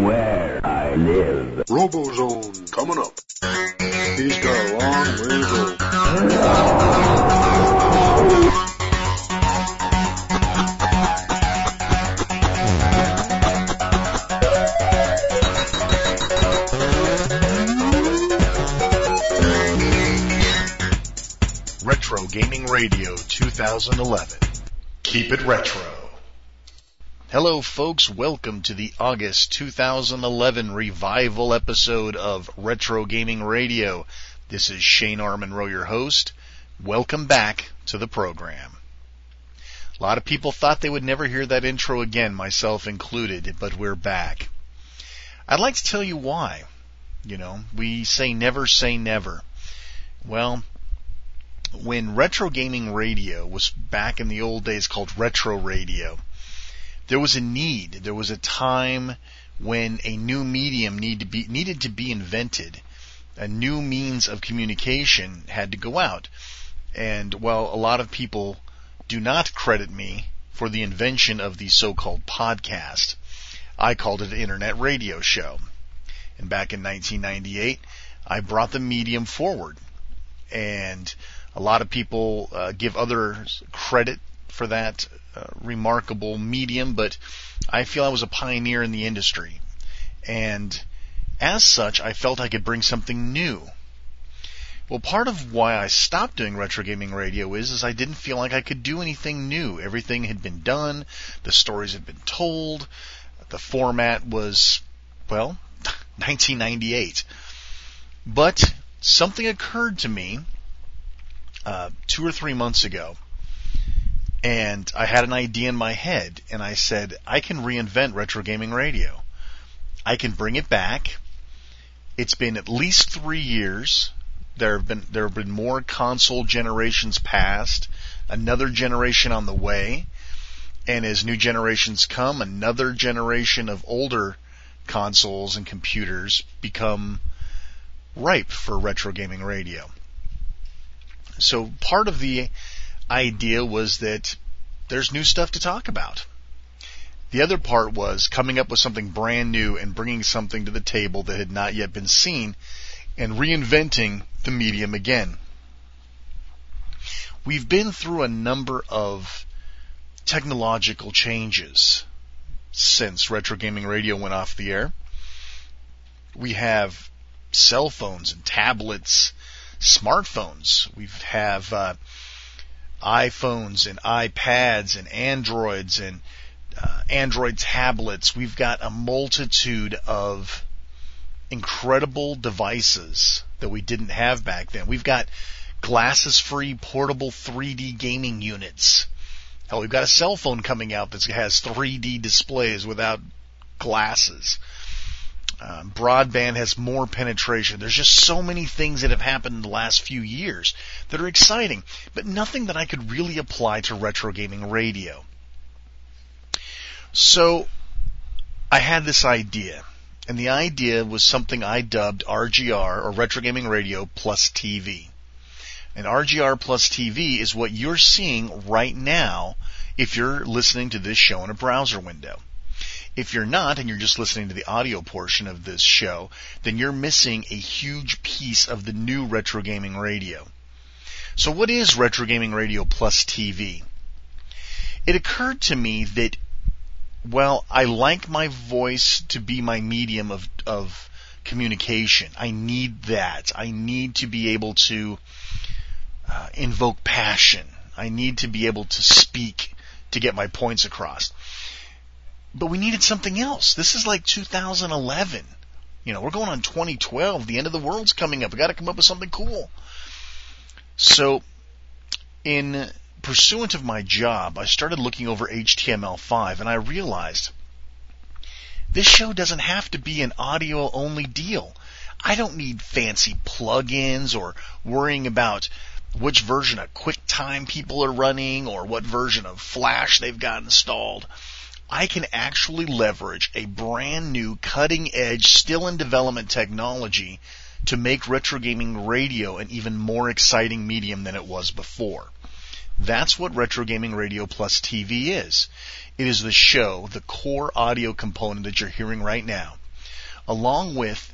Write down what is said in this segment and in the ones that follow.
where I live. Robozone coming up. He's got a long way to go. Retro Gaming Radio 2011. Keep it retro. Hello folks, welcome to the August 2011 revival episode of Retro Gaming Radio. This is Shane Armonroe, your host. Welcome back to the program. A lot of people thought they would never hear that intro again, myself included, but we're back. I'd like to tell you why. You know, we say never say never. Well, when Retro Gaming Radio was back in the old days called Retro Radio, there was a need, there was a time when a new medium needed to be invented. A new means of communication had to go out. And while a lot of people do not credit me for the invention of the so-called podcast, I called it an internet radio show. And back in 1998, I brought the medium forward. And a lot of people give others credit for that remarkable medium, but I feel I was a pioneer in the industry. And as such, I felt I could bring something new. Well, part of why I stopped doing Retro Gaming Radio is I didn't feel like I could do anything new. Everything had been done. The stories had been told. The format was, well, 1998. But something occurred to me 2 or 3 months ago, and I had an idea in my head, and I said, I can reinvent Retro Gaming Radio. I can bring it back. It's been at least 3 years. There have been more console generations past, another generation on the way, and as new generations come, another generation of older consoles and computers become ripe for Retro Gaming Radio. So part of the idea was that there's new stuff to talk about. The other part was coming up with something brand new and bringing something to the table that had not yet been seen and reinventing the medium again. We've been through a number of technological changes since Retro Gaming Radio went off the air. We have cell phones and tablets, smartphones. We have iPhones and iPads and Androids and Android tablets. We've got a multitude of incredible devices that we didn't have back then. We've got glasses-free portable 3D gaming units. Hell, we've got a cell phone coming out that has 3D displays without glasses. Broadband has more penetration. There's just so many things that have happened in the last few years that are exciting, but nothing that I could really apply to Retro Gaming Radio. So I had this idea, and the idea was something I dubbed RGR, or Retro Gaming Radio plus TV. And RGR plus TV is what you're seeing right now if you're listening to this show in a browser window. If you're not, and you're just listening to the audio portion of this show, then you're missing a huge piece of the new Retro Gaming Radio. So what is Retro Gaming Radio plus TV? It occurred to me that, well, I like my voice to be my medium of communication. I need that. I need to be able to invoke passion. I need to be able to speak to get my points across. But we needed something else. This is like 2011. You know, we're going on 2012. The end of the world's coming up. We got to come up with something cool. So, in pursuant of my job, I started looking over HTML5, and I realized this show doesn't have to be an audio-only deal. I don't need fancy plugins or worrying about which version of QuickTime people are running or what version of Flash they've got installed. I can actually leverage a brand new cutting-edge, still in development technology to make Retro Gaming Radio an even more exciting medium than it was before. That's what Retro Gaming Radio plus TV is. It is the show, the core audio component that you're hearing right now. along with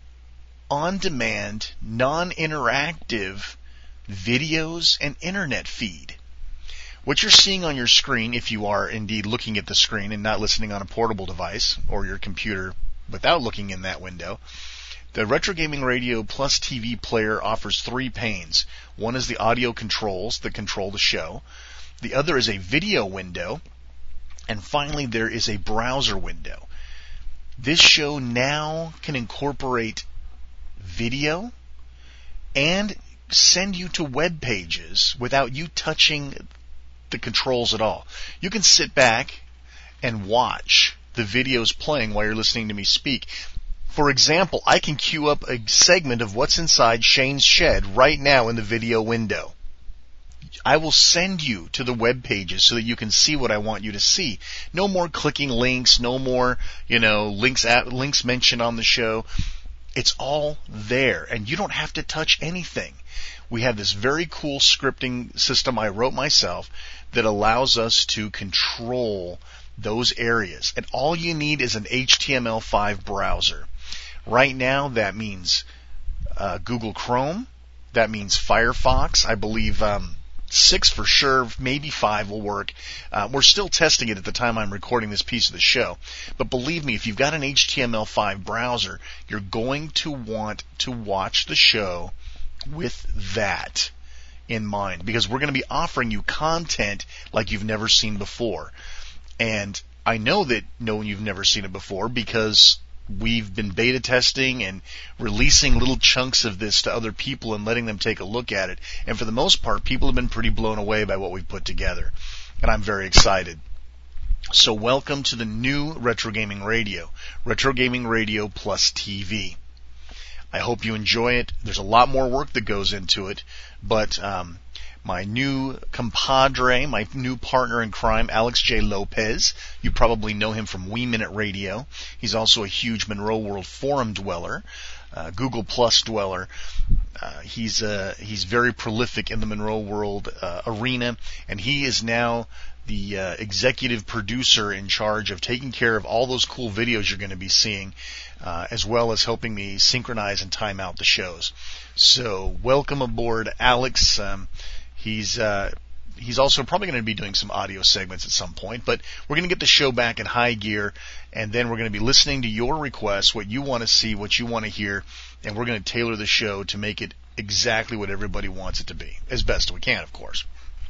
on-demand, non-interactive videos and internet feed. What you're seeing on your screen, if you are indeed looking at the screen and not listening on a portable device or your computer without looking in that window, the Retro Gaming Radio Plus TV player offers 3 panes. One is the audio controls that control the show. The other is a video window. And finally, there is a browser window. This show now can incorporate video and send you to web pages without you touching the controls at all. You can sit back and watch the videos playing while you're listening to me speak. For example, I can queue up a segment of what's inside Shane's shed right now in the video window. I will send you to the web pages so that you can see what I want you to see. No more clicking links, no more, links mentioned on the show. It's all there, and you don't have to touch anything. We have this very cool scripting system I wrote myself that allows us to control those areas. And all you need is an HTML5 browser. Right now, that means Google Chrome. That means Firefox. I believe 6 for sure, maybe 5 will work. We're still testing it at the time I'm recording this piece of the show. But believe me, if you've got an HTML5 browser, you're going to want to watch the show with that in mind, because we're going to be offering you content like you've never seen before. And I know that you've never seen it before because we've been beta testing and releasing little chunks of this to other people and letting them take a look at it. And for the most part, people have been pretty blown away by what we've put together. And I'm very excited. So welcome to the new Retro Gaming Radio, Retro Gaming Radio Plus TV. I hope you enjoy it. There's a lot more work that goes into it, but my new compadre, my new partner in crime, Alex J. Lopez. You probably know him from Wii Minute Radio. He's also a huge Monroe World forum dweller, Google Plus dweller. He's very prolific in the Monroe World arena, and he is now the executive producer in charge of taking care of all those cool videos you're going to be seeing, as well as helping me synchronize and time out the shows. So welcome aboard, Alex. He's also probably going to be doing some audio segments at some point, but we're going to get the show back in high gear, and then we're going to be listening to your requests, what you want to see, what you want to hear, and we're going to tailor the show to make it exactly what everybody wants it to be, as best we can, of course.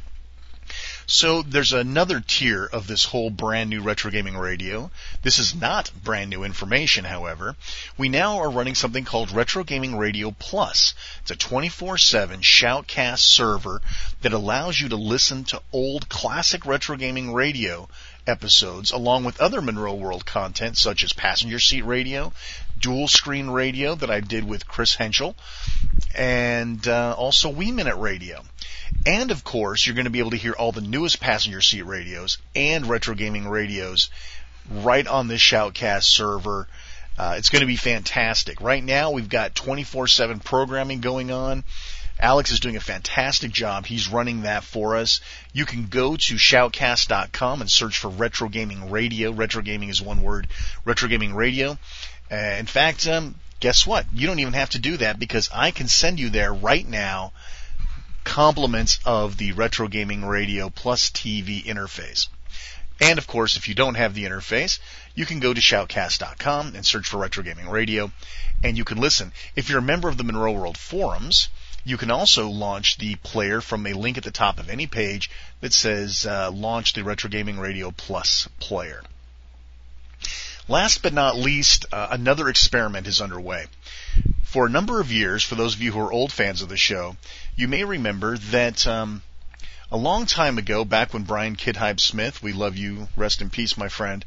So there's another tier of this whole brand new Retro Gaming Radio. This is not brand new information, however. We now are running something called Retro Gaming Radio Plus. It's a 24/7 shoutcast server that allows you to listen to old classic Retro Gaming Radio episodes along with other Monroe World content such as Passenger Seat Radio, Dual Screen Radio that I did with Chris Henschel, and also Wii Minute Radio. And, of course, you're going to be able to hear all the newest Passenger Seat radios and Retro Gaming radios right on this Shoutcast server. It's going to be fantastic. Right now, we've got 24/7 programming going on. Alex is doing a fantastic job. He's running that for us. You can go to shoutcast.com and search for Retro Gaming Radio. Retro Gaming is one word. Retro Gaming Radio. In fact, guess what? You don't even have to do that because I can send you there right now compliments of the Retro Gaming Radio Plus TV interface. And, of course, if you don't have the interface, you can go to shoutcast.com and search for Retro Gaming Radio, and you can listen. If you're a member of the Monroe World forums, you can also launch the player from a link at the top of any page that says launch the Retro Gaming Radio Plus player. Last but not least, another experiment is underway. For a number of years, for those of you who are old fans of the show, you may remember that a long time ago, back when Brian Kidhype Smith, we love you, rest in peace, my friend,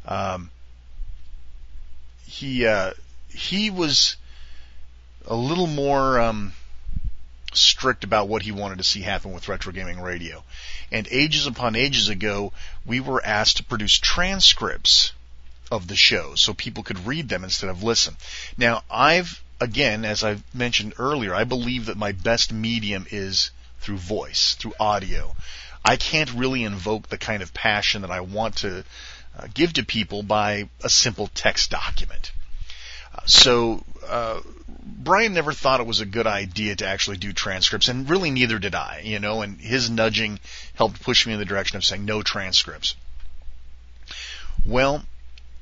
he was a little more strict about what he wanted to see happen with Retro Gaming Radio. And ages upon ages ago, we were asked to produce transcripts of the shows so people could read them instead of listen. Now, again, as I mentioned earlier, I believe that my best medium is through voice, through audio. I can't really invoke the kind of passion that I want to give to people by a simple text document. So Brian never thought it was a good idea to actually do transcripts, and really neither did I, and his nudging helped push me in the direction of saying no transcripts. Well,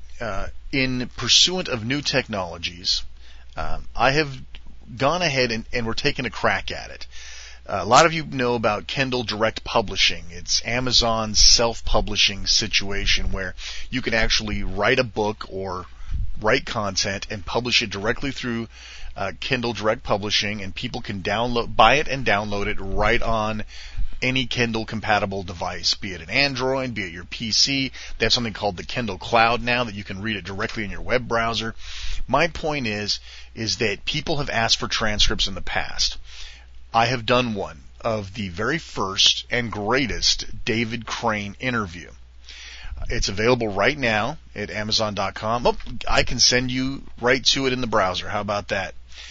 in pursuant of new technologies, I have gone ahead and we're taking a crack at it. A lot of you know about Kindle Direct Publishing. It's Amazon's self-publishing situation where you can actually write a book or write content and publish it directly through Kindle Direct Publishing, and people can buy it and download it right on any Kindle-compatible device, be it an Android, be it your PC. They have something called the Kindle Cloud now that you can read it directly in your web browser. My point is that people have asked for transcripts in the past. I have done one of the very first and greatest David Crane interview. It's available right now at Amazon.com. Oh, I can send you right to it in the browser. How about that?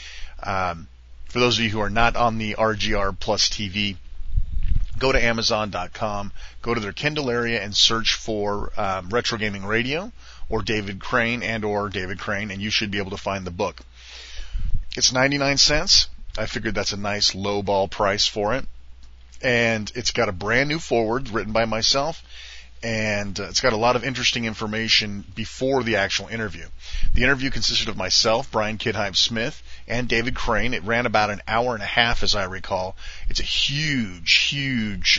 For those of you who are not on the RGR Plus TV, go to Amazon.com, go to their Kindle area and search for Retro Gaming Radio or David Crane, and you should be able to find the book. It's 99 cents. I figured that's a nice low-ball price for it. And it's got a brand new foreword written by myself, and it's got a lot of interesting information before the actual interview. The interview consisted of myself, Brian Kidhype Smith, and David Crane. It ran about an hour and a half, as I recall. It's a huge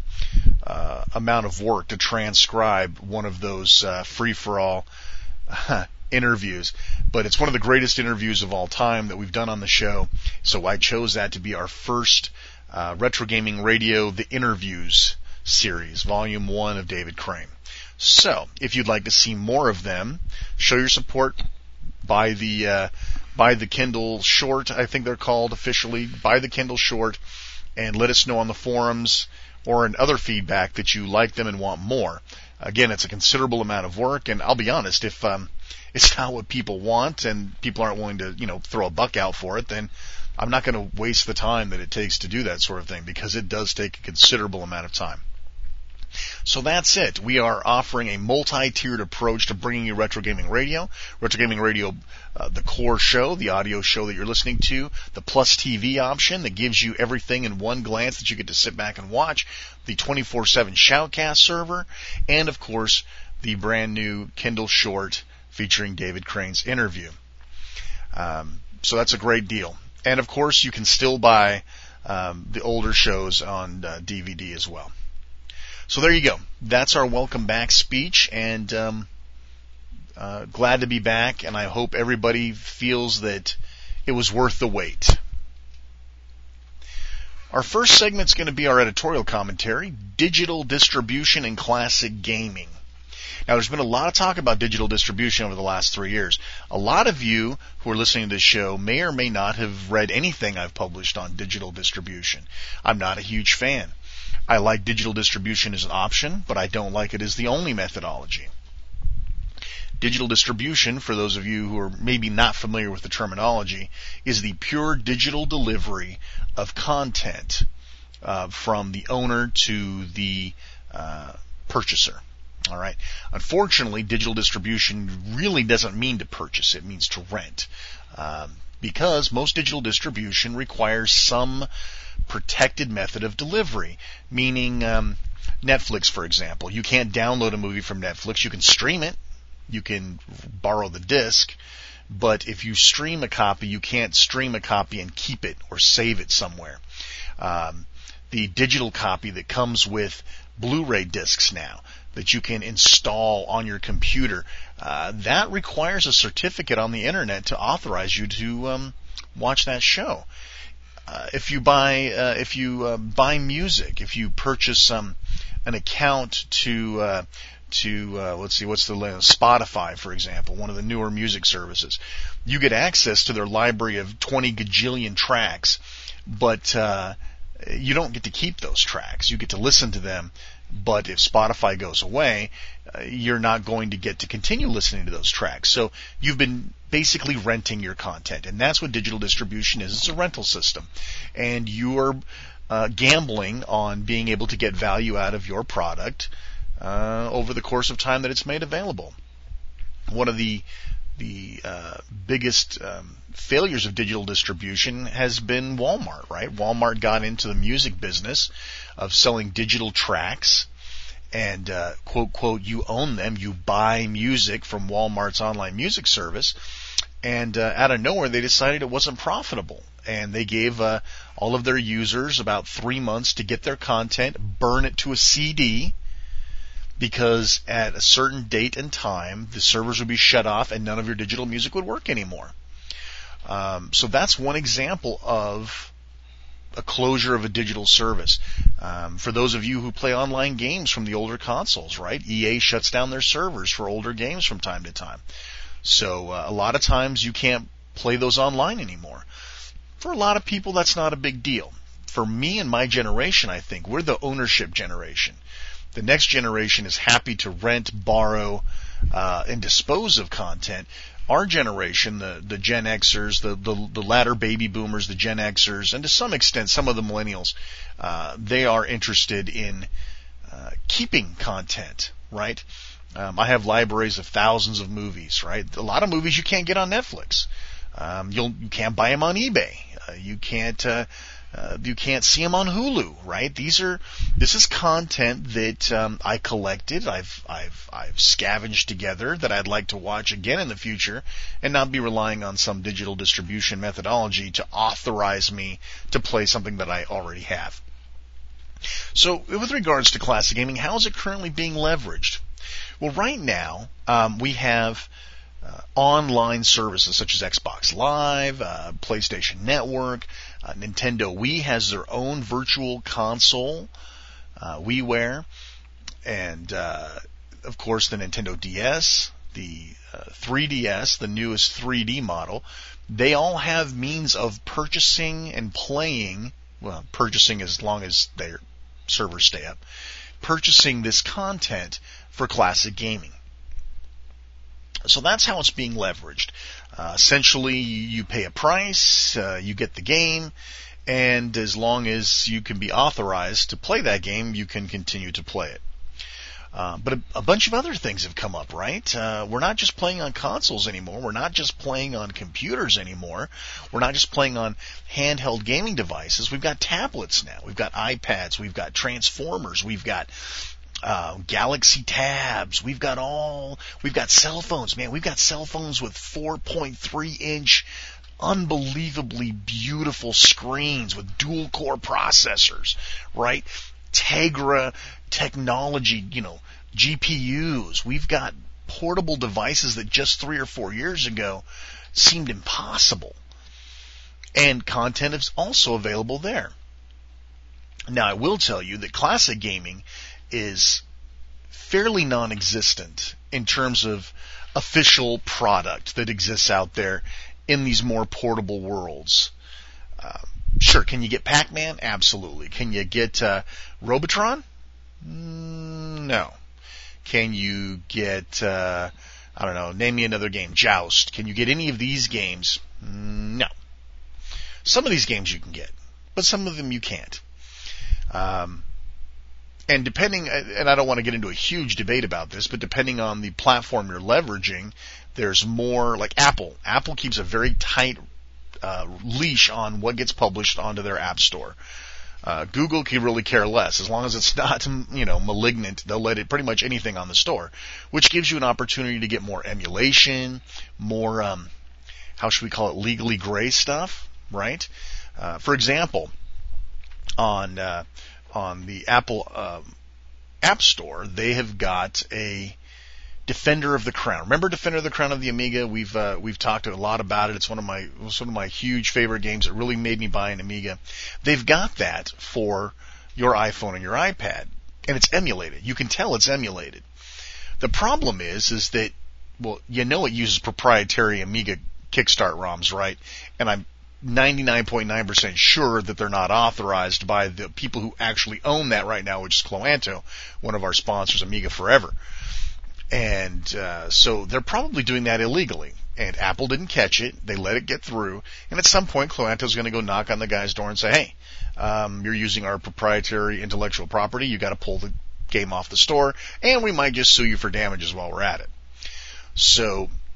amount of work to transcribe one of those free-for-all interviews, but it's one of the greatest interviews of all time that we've done on the show, so I chose that to be our first Retro Gaming Radio The Interviews series, Volume 1 of David Crane. So, if you'd like to see more of them, show your support, buy the Kindle Short, I think they're called officially, buy the Kindle Short, and let us know on the forums or in other feedback that you like them and want more. Again, it's a considerable amount of work, and I'll be honest, if it's not what people want and people aren't willing to, throw a buck out for it, then I'm not going to waste the time that it takes to do that sort of thing, because it does take a considerable amount of time. So that's it. We are offering a multi-tiered approach to bringing you Retro Gaming Radio. Retro Gaming Radio, the core show, the audio show that you're listening to, the Plus TV option that gives you everything in one glance that you get to sit back and watch, the 24/7 Shoutcast server, and of course, the brand new Kindle Short featuring David Crane's interview. So that's a great deal. And of course, you can still buy the older shows on DVD as well. So there you go. That's our welcome back speech, and glad to be back, and I hope everybody feels that it was worth the wait. Our first segment is going to be our editorial commentary, Digital Distribution and Classic Gaming. Now, there's been a lot of talk about digital distribution over the last 3 years. A lot of you who are listening to this show may or may not have read anything I've published on digital distribution. I'm not a huge fan. I like digital distribution as an option, but I don't like it as the only methodology. Digital distribution, for those of you who are maybe not familiar with the terminology, is the pure digital delivery of content from the owner to the purchaser. All right. Unfortunately, digital distribution really doesn't mean to purchase. It means to rent. Because most digital distribution requires some protected method of delivery, meaning Netflix, for example. You can't download a movie from Netflix. You can stream it. You can borrow the disc. But if you stream a copy, you can't stream a copy and keep it or save it somewhere. The digital copy that comes with Blu-ray discs now that you can install on your computer, that requires a certificate on the internet to authorize you to watch that show. If you buy music, if you purchase an account to let's see, what's the Spotify, for example, one of the newer music services, you get access to their library of 20 gajillion tracks, but you don't get to keep those tracks. You get to listen to them, but if Spotify goes away, you're not going to get to continue listening to those tracks. So you've been basically renting your content, and that's what digital distribution is. It's a rental system, and you're gambling on being able to get value out of your product over the course of time that it's made available. One of the biggest failures of digital distribution has been Walmart, right? Walmart got into the music business of selling digital tracks, and quote, quote, you own them, you buy music from Walmart's online music service, and out of nowhere they decided it wasn't profitable, and they gave all of their users about 3 months to get their content, burn it to a CD, because at a certain date and time, the servers would be shut off and none of your digital music would work anymore. So that's one example of a closure of a digital service. For those of you who play online games from the older consoles, right? EA shuts down their servers for older games from time to time. So a lot of times you can't play those online anymore. For a lot of people, that's not a big deal. For me and my generation, I think, we're the ownership generation. The next generation is happy to rent, borrow, and dispose of content. Our generation, the Gen Xers, the latter baby boomers, the Gen Xers, and to some extent some of the millennials, they are interested in keeping content, right? I have libraries of thousands of movies, right? A lot of movies you can't get on Netflix. You can't buy them on eBay. You can't see them on Hulu, right? This is content that I collected, I've scavenged together that I'd like to watch again in the future, and not be relying on some digital distribution methodology to authorize me to play something that I already have. So, with regards to classic gaming, how is it currently being leveraged? Well, right now we have online services such as Xbox Live, PlayStation Network, Nintendo Wii has their own virtual console, WiiWare, and of course the Nintendo DS, the 3DS, the newest 3D model. They all have means of purchasing and playing, well, purchasing as long as their servers stay up, purchasing this content for classic gaming. So that's how it's being leveraged. Essentially, you pay a price, you get the game, and as long as you can be authorized to play that game, you can continue to play it. But a bunch of other things have come up, right? We're not just playing on consoles anymore. We're not just playing on computers anymore. We're not just playing on handheld gaming devices. We've got tablets now. We've got iPads. We've got Transformers. We've got Galaxy Tabs. We've got cell phones, man. We've got cell phones with 4.3 inch unbelievably beautiful screens with dual core processors, right? Tegra technology, GPUs. We've got portable devices that just 3 or 4 years ago seemed impossible. And content is also available there. Now, I will tell you that classic gaming is fairly non-existent in terms of official product that exists out there in these more portable worlds. Sure, can you get Pac-Man? Absolutely. Can you get Robotron? No. Can you get, name me another game, Joust? Can you get any of these games? No. Some of these games you can get, but some of them you can't. And depending, and I don't want to get into a huge debate about this, but depending on the platform you're leveraging, there's more, like Apple. Apple keeps a very tight leash on what gets published onto their app store. Google can really care less. As long as it's not, malignant, they'll let it pretty much anything on the store, which gives you an opportunity to get more emulation, more, how should we call it, legally gray stuff, right? For example, on the Apple App Store, they have got a Defender of the Crown. Remember Defender of the Crown of the Amiga? We've talked a lot about it. It's one of my huge favorite games. It really made me buy an Amiga. They've got that for your iPhone and your iPad, and it's emulated. You can tell it's emulated. The problem is that, well, it uses proprietary Amiga Kickstart ROMs, right? And I'm 99.9% sure that they're not authorized by the people who actually own that right now, which is Cloanto, one of our sponsors, Amiga Forever. And so they're probably doing that illegally. And Apple didn't catch it. They let it get through. And at some point, Cloanto's going to go knock on the guy's door and say, hey, you're using our proprietary intellectual property. You got to pull the game off the store. And we might just sue you for damages while we're at it. So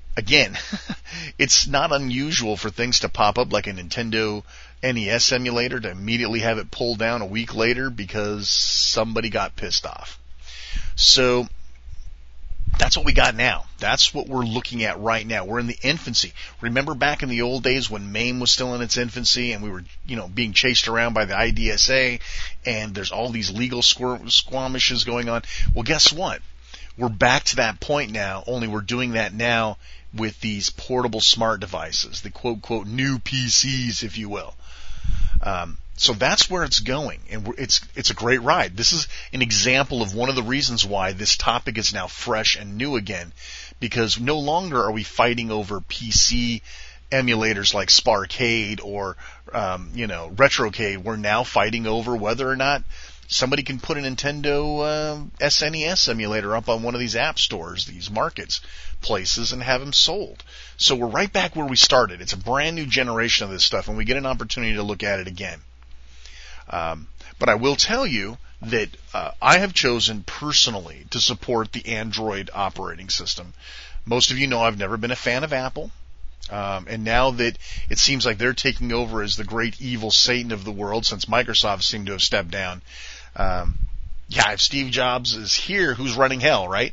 again, it's not unusual for things to pop up like a Nintendo NES emulator to immediately have it pulled down a week later because somebody got pissed off. So that's what we got now. That's what we're looking at right now. We're in the infancy. Remember back in the old days when MAME was still in its infancy and we were, being chased around by the IDSA and there's all these legal squamishes going on? Well, guess what? We're back to that point now, only we're doing that now with these portable smart devices, the quote new PCs, if you will. So that's where it's going, and it's a great ride. This is an example of one of the reasons why this topic is now fresh and new again, because no longer are we fighting over PC emulators like Sparcade or Retrocade. We're now fighting over whether or not somebody can put a Nintendo SNES emulator up on one of these app stores, these markets places, and have them sold. So we're right back where we started. It's a brand new generation of this stuff, and we get an opportunity to look at it again. But I will tell you that I have chosen personally to support the Android operating system. Most of you know I've never been a fan of Apple. And now that it seems like they're taking over as the great evil Satan of the world, since Microsoft seemed to have stepped down, if Steve Jobs is here, who's running hell, right?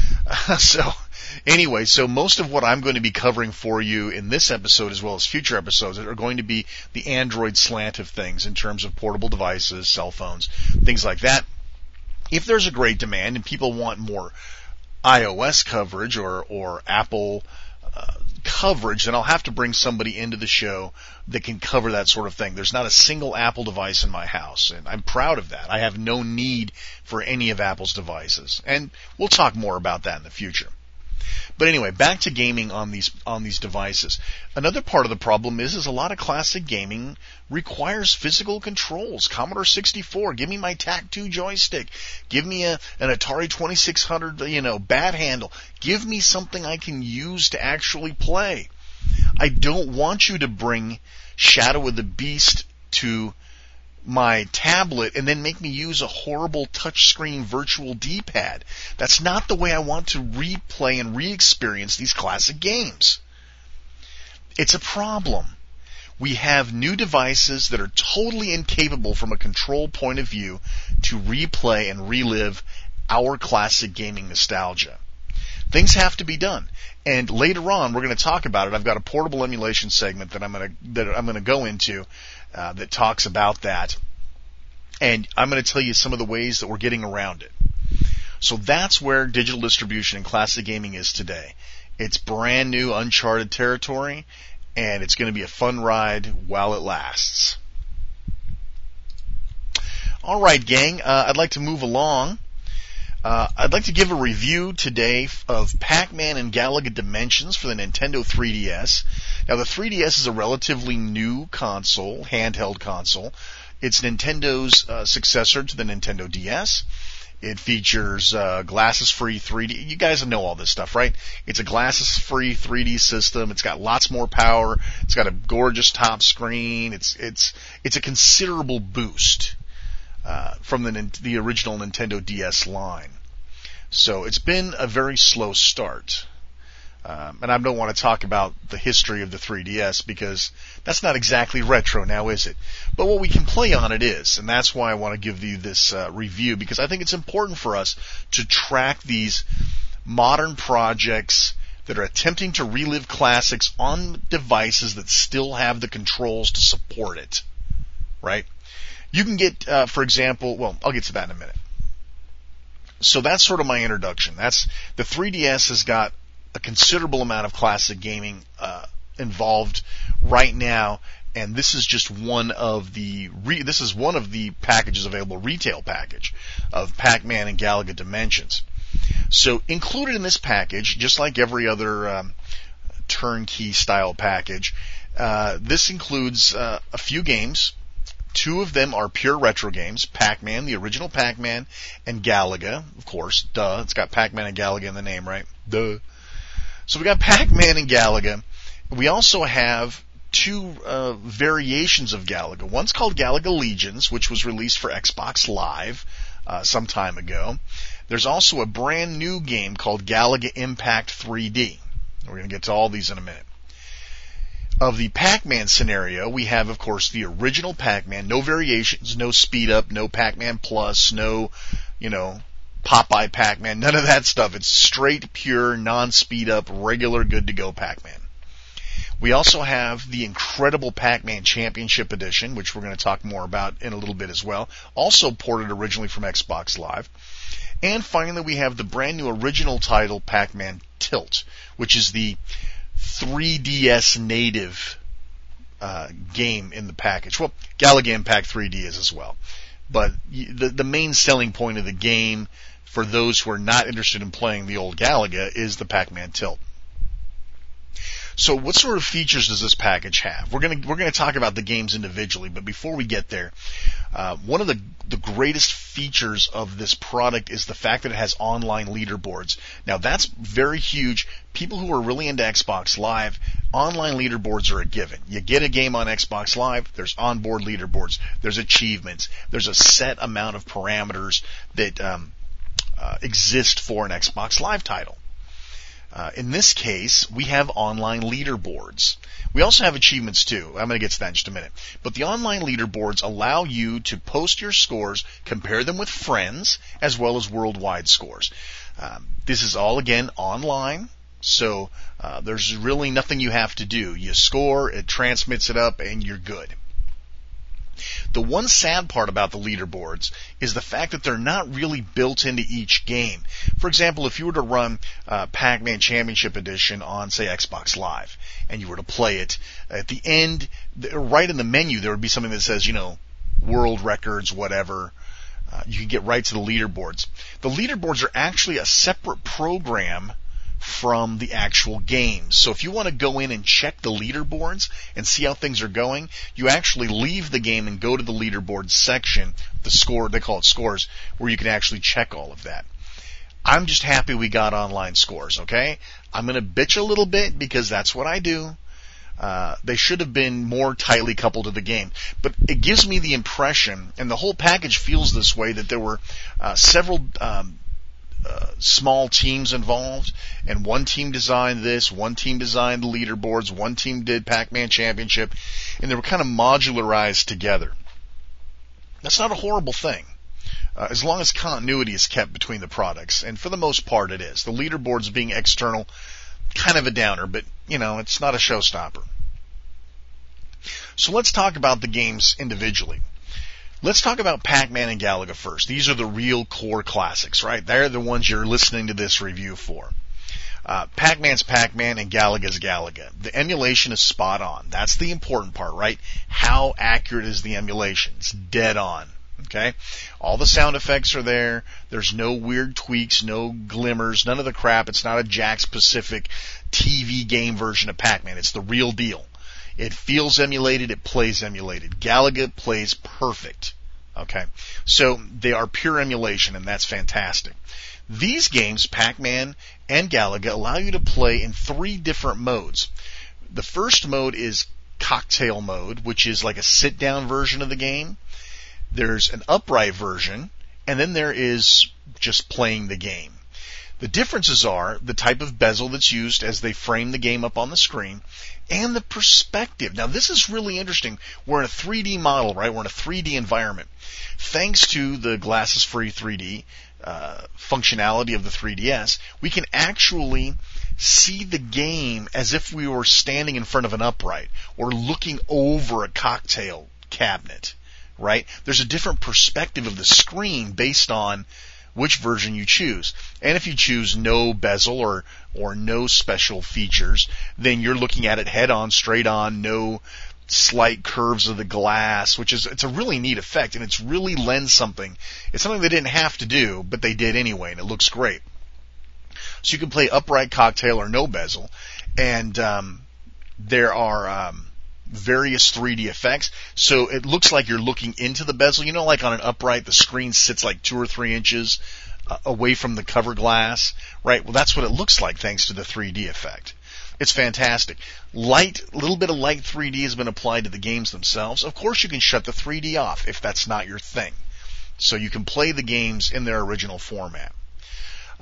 So most of what I'm going to be covering for you in this episode, as well as future episodes, are going to be the Android slant of things in terms of portable devices, cell phones, things like that. If there's a great demand and people want more iOS coverage or Apple coverage, then I'll have to bring somebody into the show that can cover that sort of thing. There's not a single Apple device in my house, and I'm proud of that. I have no need for any of Apple's devices, and we'll talk more about that in the future. But anyway, back to gaming on these devices. Another part of the problem is a lot of classic gaming requires physical controls. Commodore 64, give me my TAC-2 joystick. Give me an Atari 2600, bat handle. Give me something I can use to actually play. I don't want you to bring Shadow of the Beast to my tablet and then make me use a horrible touchscreen virtual D-pad. That's not the way I want to replay and re-experience these classic games. It's a problem. We have new devices that are totally incapable from a control point of view to replay and relive our classic gaming nostalgia. Things have to be done. And later on, we're going to talk about it. I've got a portable emulation segment that I'm going to go into that talks about that. And I'm going to tell you some of the ways that we're getting around it. So that's where digital distribution and classic gaming is today. It's brand new, uncharted territory, and it's going to be a fun ride while it lasts. All right, gang, I'd like to move along. I'd like to give a review today of Pac-Man and Galaga Dimensions for the Nintendo 3DS. Now, the 3DS is a relatively new console, handheld console. It's Nintendo's successor to the Nintendo DS. It features glasses-free 3D. You guys know all this stuff, right? It's a glasses-free 3D system. It's got lots more power. It's got a gorgeous top screen. It's a considerable boost from the original Nintendo DS line. So it's been a very slow start. And I don't want to talk about the history of the 3DS because that's not exactly retro now, is it? But what we can play on it is, and that's why I want to give you this review, because I think it's important for us to track these modern projects that are attempting to relive classics on devices that still have the controls to support it, right? You can get, for example, well, I'll get to that in a minute. So that's sort of my introduction. The 3DS has got a considerable amount of classic gaming involved right now, and this is just one of the packages available, retail package of Pac-Man and Galaga Dimensions. So included in this package, just like every other turnkey style package, this includes a few games. Two of them are pure retro games, Pac-Man, the original Pac-Man, and Galaga, of course, duh, it's got Pac-Man and Galaga in the name, right? Duh. So we got Pac-Man and Galaga. We also have two variations of Galaga. One's called Galaga Legions, which was released for Xbox Live some time ago. There's also a brand new game called Galaga Impact 3D. We're going to get to all these in a minute. Of the Pac-Man scenario, we have, of course, the original Pac-Man, no variations, no speed up, no Pac-Man Plus, no, Popeye Pac-Man, none of that stuff. It's straight, pure, non-speed up, regular, good-to-go Pac-Man. We also have the incredible Pac-Man Championship Edition, which we're going to talk more about in a little bit as well, also ported originally from Xbox Live. And finally, we have the brand new original title, Pac-Man Tilt, which is the 3DS native game in the package. Well, Galaga Impact 3D is as well. But the main selling point of the game for those who are not interested in playing the old Galaga is the Pac-Man Tilt. So what sort of features does this package have? We're going to talk about the games individually, but before we get there, one of the greatest features of this product is the fact that it has online leaderboards. Now that's very huge. People who are really into Xbox Live, online leaderboards are a given. You get a game on Xbox Live, there's onboard leaderboards, there's achievements, there's a set amount of parameters that exist for an Xbox Live title. In this case, we have online leaderboards. We also have achievements too. I'm going to get to that in just a minute. But the online leaderboards allow you to post your scores, compare them with friends, as well as worldwide scores. This is all, again, online. So there's really nothing you have to do. You score, it transmits it up, and you're good. The one sad part about the leaderboards is the fact that they're not really built into each game. For example, if you were to run Pac-Man Championship Edition on, say, Xbox Live, and you were to play it, at the end, right in the menu, there would be something that says, world records, whatever. You can get right to the leaderboards. The leaderboards are actually a separate program from the actual games. So if you want to go in and check the leaderboards and see how things are going, you actually leave the game and go to the leaderboard section, the score, they call it scores, where you can actually check all of that. I'm just happy we got online scores, okay? I'm going to bitch a little bit because that's what I do. They should have been more tightly coupled to the game. But it gives me the impression, and the whole package feels this way, that there were several small teams involved, and one team designed this, one team designed the leaderboards, one team did Pac-Man Championship, and they were kind of modularized together. That's not a horrible thing, as long as continuity is kept between the products, and for the most part it is. The leaderboards being external, kind of a downer, but, it's not a showstopper. So let's talk about the games individually. Let's talk about Pac-Man and Galaga first. These are the real core classics, right? They're the ones you're listening to this review for. Pac-Man's Pac-Man and Galaga's Galaga. The emulation is spot on. That's the important part, right? How accurate is the emulation? It's dead on. Okay? All the sound effects are there. There's no weird tweaks, no glimmers, none of the crap. It's not a Jakks Pacific TV game version of Pac-Man. It's the real deal. It feels emulated, it plays emulated. Galaga plays perfect. Okay? So they are pure emulation, and that's fantastic. These games, Pac-Man and Galaga, allow you to play in 3 different modes. The first mode is cocktail mode, which is like a sit-down version of the game. There's an upright version, and then there is just playing the game. The differences are the type of bezel that's used as they frame the game up on the screen, and the perspective. Now, this is really interesting. We're in a 3D model, right? We're in a 3D environment. Thanks to the glasses-free 3D functionality of the 3DS, we can actually see the game as if we were standing in front of an upright or looking over a cocktail cabinet, right? There's a different perspective of the screen based on which version you choose. And if you choose no bezel or no special features, then you're looking at it head on, straight on, no slight curves of the glass, it's a really neat effect, and it's really lends something. It's something they didn't have to do, but they did anyway, and it looks great. So you can play upright, cocktail, or no bezel, and there are various 3D effects. So it looks like you're looking into the bezel. Like on an upright, the screen sits like 2 or 3 inches away from the cover glass, right? Well, that's what it looks like thanks to the 3D effect. It's fantastic. A little bit of light 3D has been applied to the games themselves. Of course, you can shut the 3D off if that's not your thing. So you can play the games in their original format.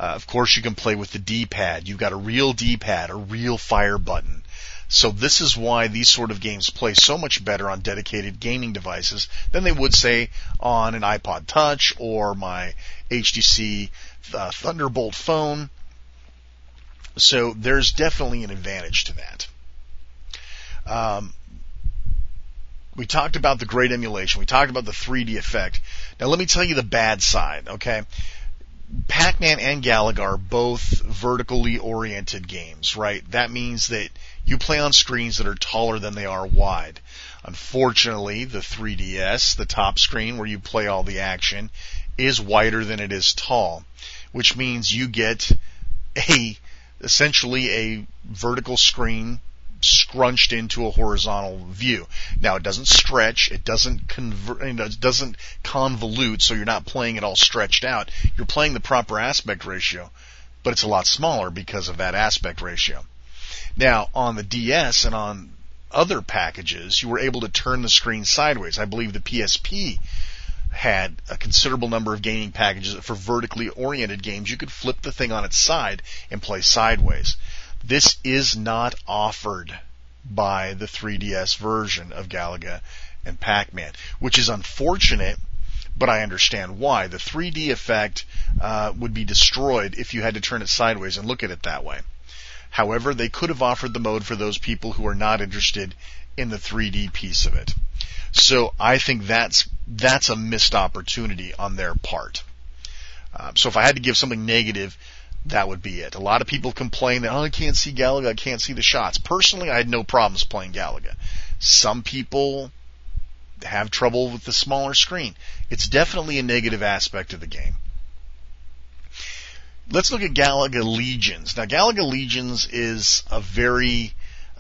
Of course, you can play with the D-pad. You've got a real D-pad, a real fire button. So this is why these sort of games play so much better on dedicated gaming devices than they would, say, on an iPod Touch or my HTC Thunderbolt phone. So there's definitely an advantage to that. We talked about the great emulation. We talked about the 3D effect. Now let me tell you the bad side, okay? Pac-Man and Galaga are both vertically oriented games, right? That means that you play on screens that are taller than they are wide. Unfortunately, the 3DS, the top screen where you play all the action, is wider than it is tall, which means you get essentially a vertical screen scrunched into a horizontal view. Now it doesn't stretch, it doesn't convolute, so you're not playing it all stretched out. You're playing the proper aspect ratio, but it's a lot smaller because of that aspect ratio. Now on the DS and on other packages, you were able to turn the screen sideways. I believe the PSP had a considerable number of gaming packages for vertically oriented games. You could flip the thing on its side and play sideways. This is not offered by the 3DS version of Galaga and Pac-Man, which is unfortunate, but I understand why. The 3D effect would be destroyed if you had to turn it sideways and look at it that way. However, they could have offered the mode for those people who are not interested in the 3D piece of it. So I think that's a missed opportunity on their part. So if I had to give something negative, that would be it. A lot of people complain that, I can't see Galaga, I can't see the shots. Personally, I had no problems playing Galaga. Some people have trouble with the smaller screen. It's definitely a negative aspect of the game. Let's look at Galaga Legions. Now, Galaga Legions is a very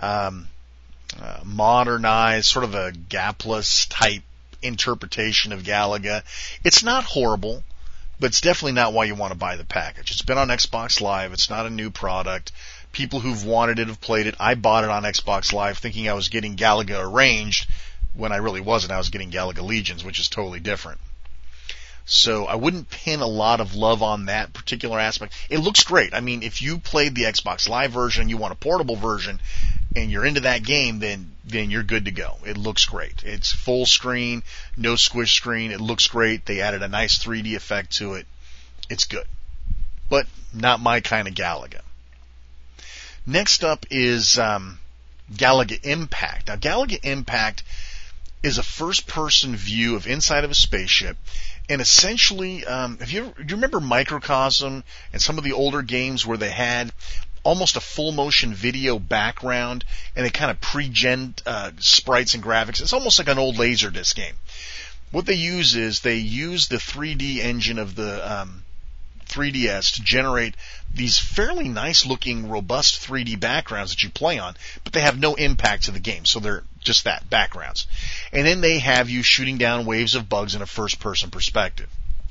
modernized, sort of a gapless type interpretation of Galaga. It's not horrible, but it's definitely not why you want to buy the package. It's been on Xbox Live. It's not a new product. People who've wanted it have played it. I bought it on Xbox Live thinking I was getting Galaga Arranged when I really wasn't. I was getting Galaga Legions, which is totally different. So I wouldn't pin a lot of love on that particular aspect. It looks great. I mean, if you played the Xbox Live version, you want a portable version, and you're into that game, then you're good to go. It looks great. It's full screen, no squish screen. It looks great. They added a nice 3D effect to it. It's good. But not my kind of Galaga. Next up is Galaga Impact. Now, Galaga Impact is a first-person view of inside of a spaceship. And essentially, do you remember Microcosm and some of the older games where they had almost a full motion video background and they kind of pre-gen sprites and graphics? It's almost like an old Laserdisc game. What they use is they use the 3D engine of the 3DS to generate these fairly nice looking robust 3D backgrounds that you play on, but they have no impact to the game, so they're just that, backgrounds. And then they have you shooting down waves of bugs in a first person perspective.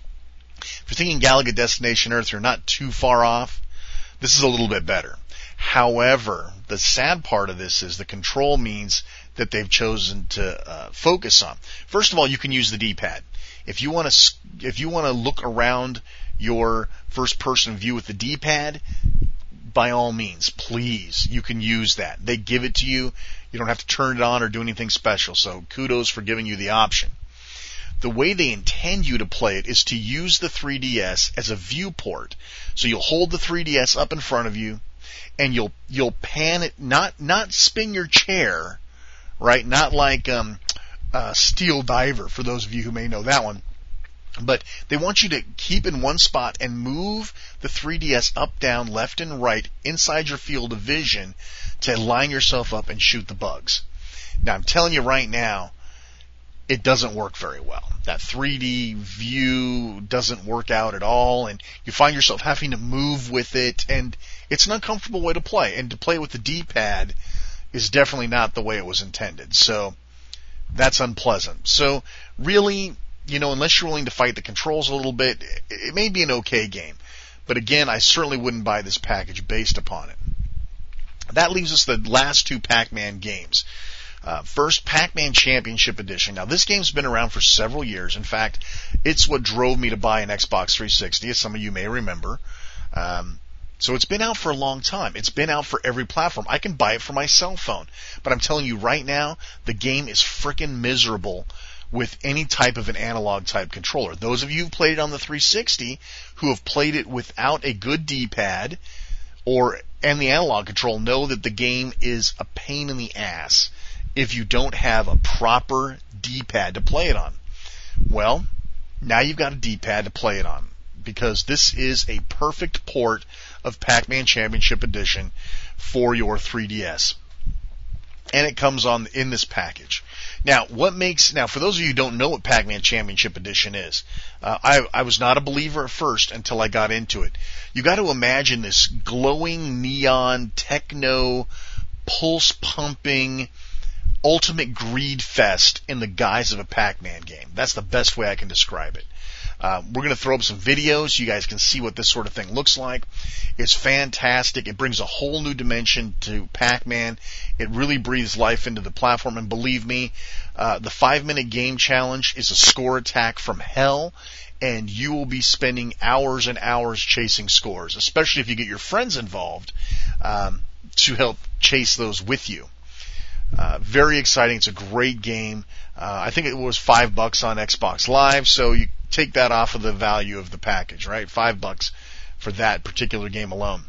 If you're thinking Galaga Destination Earth, you're not too far off. This is a little bit better. However, the sad part of this is the control means that they've chosen to focus on. First of all, you can use the D-pad. If you want to look around your first-person view with the D-pad, by all means, please, you can use that. They give it to you. You don't have to turn it on or do anything special, so kudos for giving you the option. The way they intend you to play it is to use the 3DS as a viewport. So you'll hold the 3DS up in front of you, and you'll pan it, not spin your chair, right? Not like Steel Diver, for those of you who may know that one. But they want you to keep in one spot and move the 3DS up, down, left, and right inside your field of vision to line yourself up and shoot the bugs. Now, I'm telling you right now, it doesn't work very well. That 3D view doesn't work out at all, and you find yourself having to move with it, and it's an uncomfortable way to play. And to play with the D-pad is definitely not the way it was intended. So that's unpleasant. So really, unless you're willing to fight the controls a little bit, it may be an okay game. But again, I certainly wouldn't buy this package based upon it. That leaves us the last two Pac-Man games. First, Pac-Man Championship Edition. Now, this game's been around for several years. In fact, it's what drove me to buy an Xbox 360, as some of you may remember. So it's been out for a long time. It's been out for every platform. I can buy it for my cell phone. But I'm telling you right now, the game is frickin' miserable with any type of an analog type controller. Those of you who've played it on the 360, who have played it without a good D-pad and the analog control, know that the game is a pain in the ass if you don't have a proper D-pad to play it on. Well, now you've got a D-pad to play it on, because this is a perfect port of Pac-Man Championship Edition for your 3DS. And it comes in this package. Now, for those of you who don't know what Pac-Man Championship Edition is, I was not a believer at first until I got into it. You got to imagine this glowing neon, techno, pulse-pumping, ultimate greed fest in the guise of a Pac-Man game. That's the best way I can describe it. We're going to throw up some videos. You guys can see what this sort of thing looks like. It's fantastic. It brings a whole new dimension to Pac-Man. It really breathes life into the platform. And believe me, the 5-minute game challenge is a score attack from hell, and you will be spending hours and hours chasing scores, especially if you get your friends involved to help chase those with you. Very exciting. It's a great game. I think it was $5 on Xbox Live, so you take that off of the value of the package, right? $5 for that particular game alone.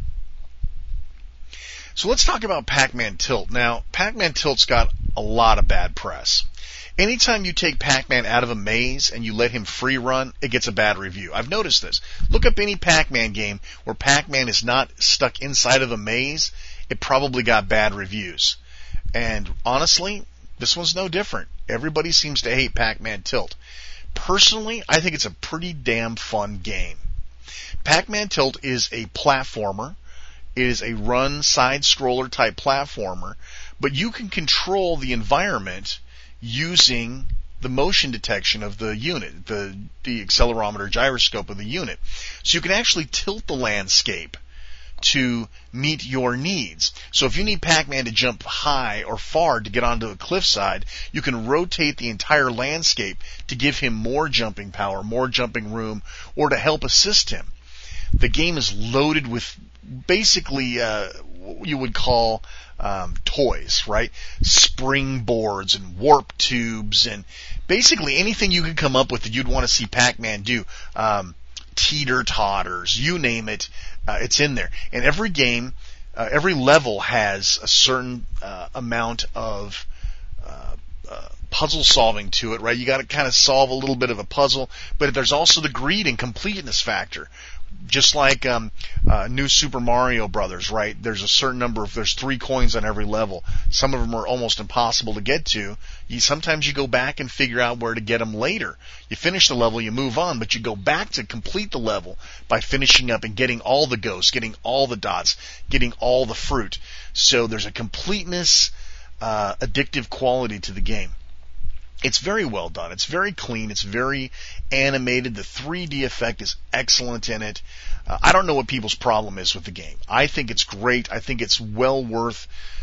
So let's talk about Pac-Man Tilt. Now, Pac-Man Tilt's got a lot of bad press. Anytime you take Pac-Man out of a maze and you let him free run, it gets a bad review. I've noticed this. Look up any Pac-Man game where Pac-Man is not stuck inside of a maze. It probably got bad reviews. And honestly, this one's no different. Everybody seems to hate Pac-Man Tilt. Personally, I think it's a pretty damn fun game. Pac-Man Tilt is a platformer. It is a run side-scroller type platformer, but you can control the environment using the motion detection of the unit, the accelerometer gyroscope of the unit. So you can actually tilt the landscape to meet your needs. So if you need Pac-Man to jump high or far to get onto a cliffside, you can rotate the entire landscape to give him more jumping power, more jumping room, or to help assist him. The game is loaded with basically what you would call toys, right? Springboards and warp tubes and basically anything you could come up with that you'd want to see Pac-Man do. Teeter-totters, you name it, it's in there. And every game, every level has a certain amount of puzzle solving to it, right? You got to kind of solve a little bit of a puzzle, but there's also the greed and completeness factor. Just like New Super Mario Brothers, right? There's a certain there's 3 coins on every level. Some of them are almost impossible to get to. Sometimes you go back and figure out where to get them later. You finish the level, you move on, but you go back to complete the level by finishing up and getting all the ghosts, getting all the dots, getting all the fruit. So there's a completeness, addictive quality to the game. It's very well done. It's very clean. It's very animated. The 3D effect is excellent in it. I don't know what people's problem is with the game. I think it's great. I think it's well worth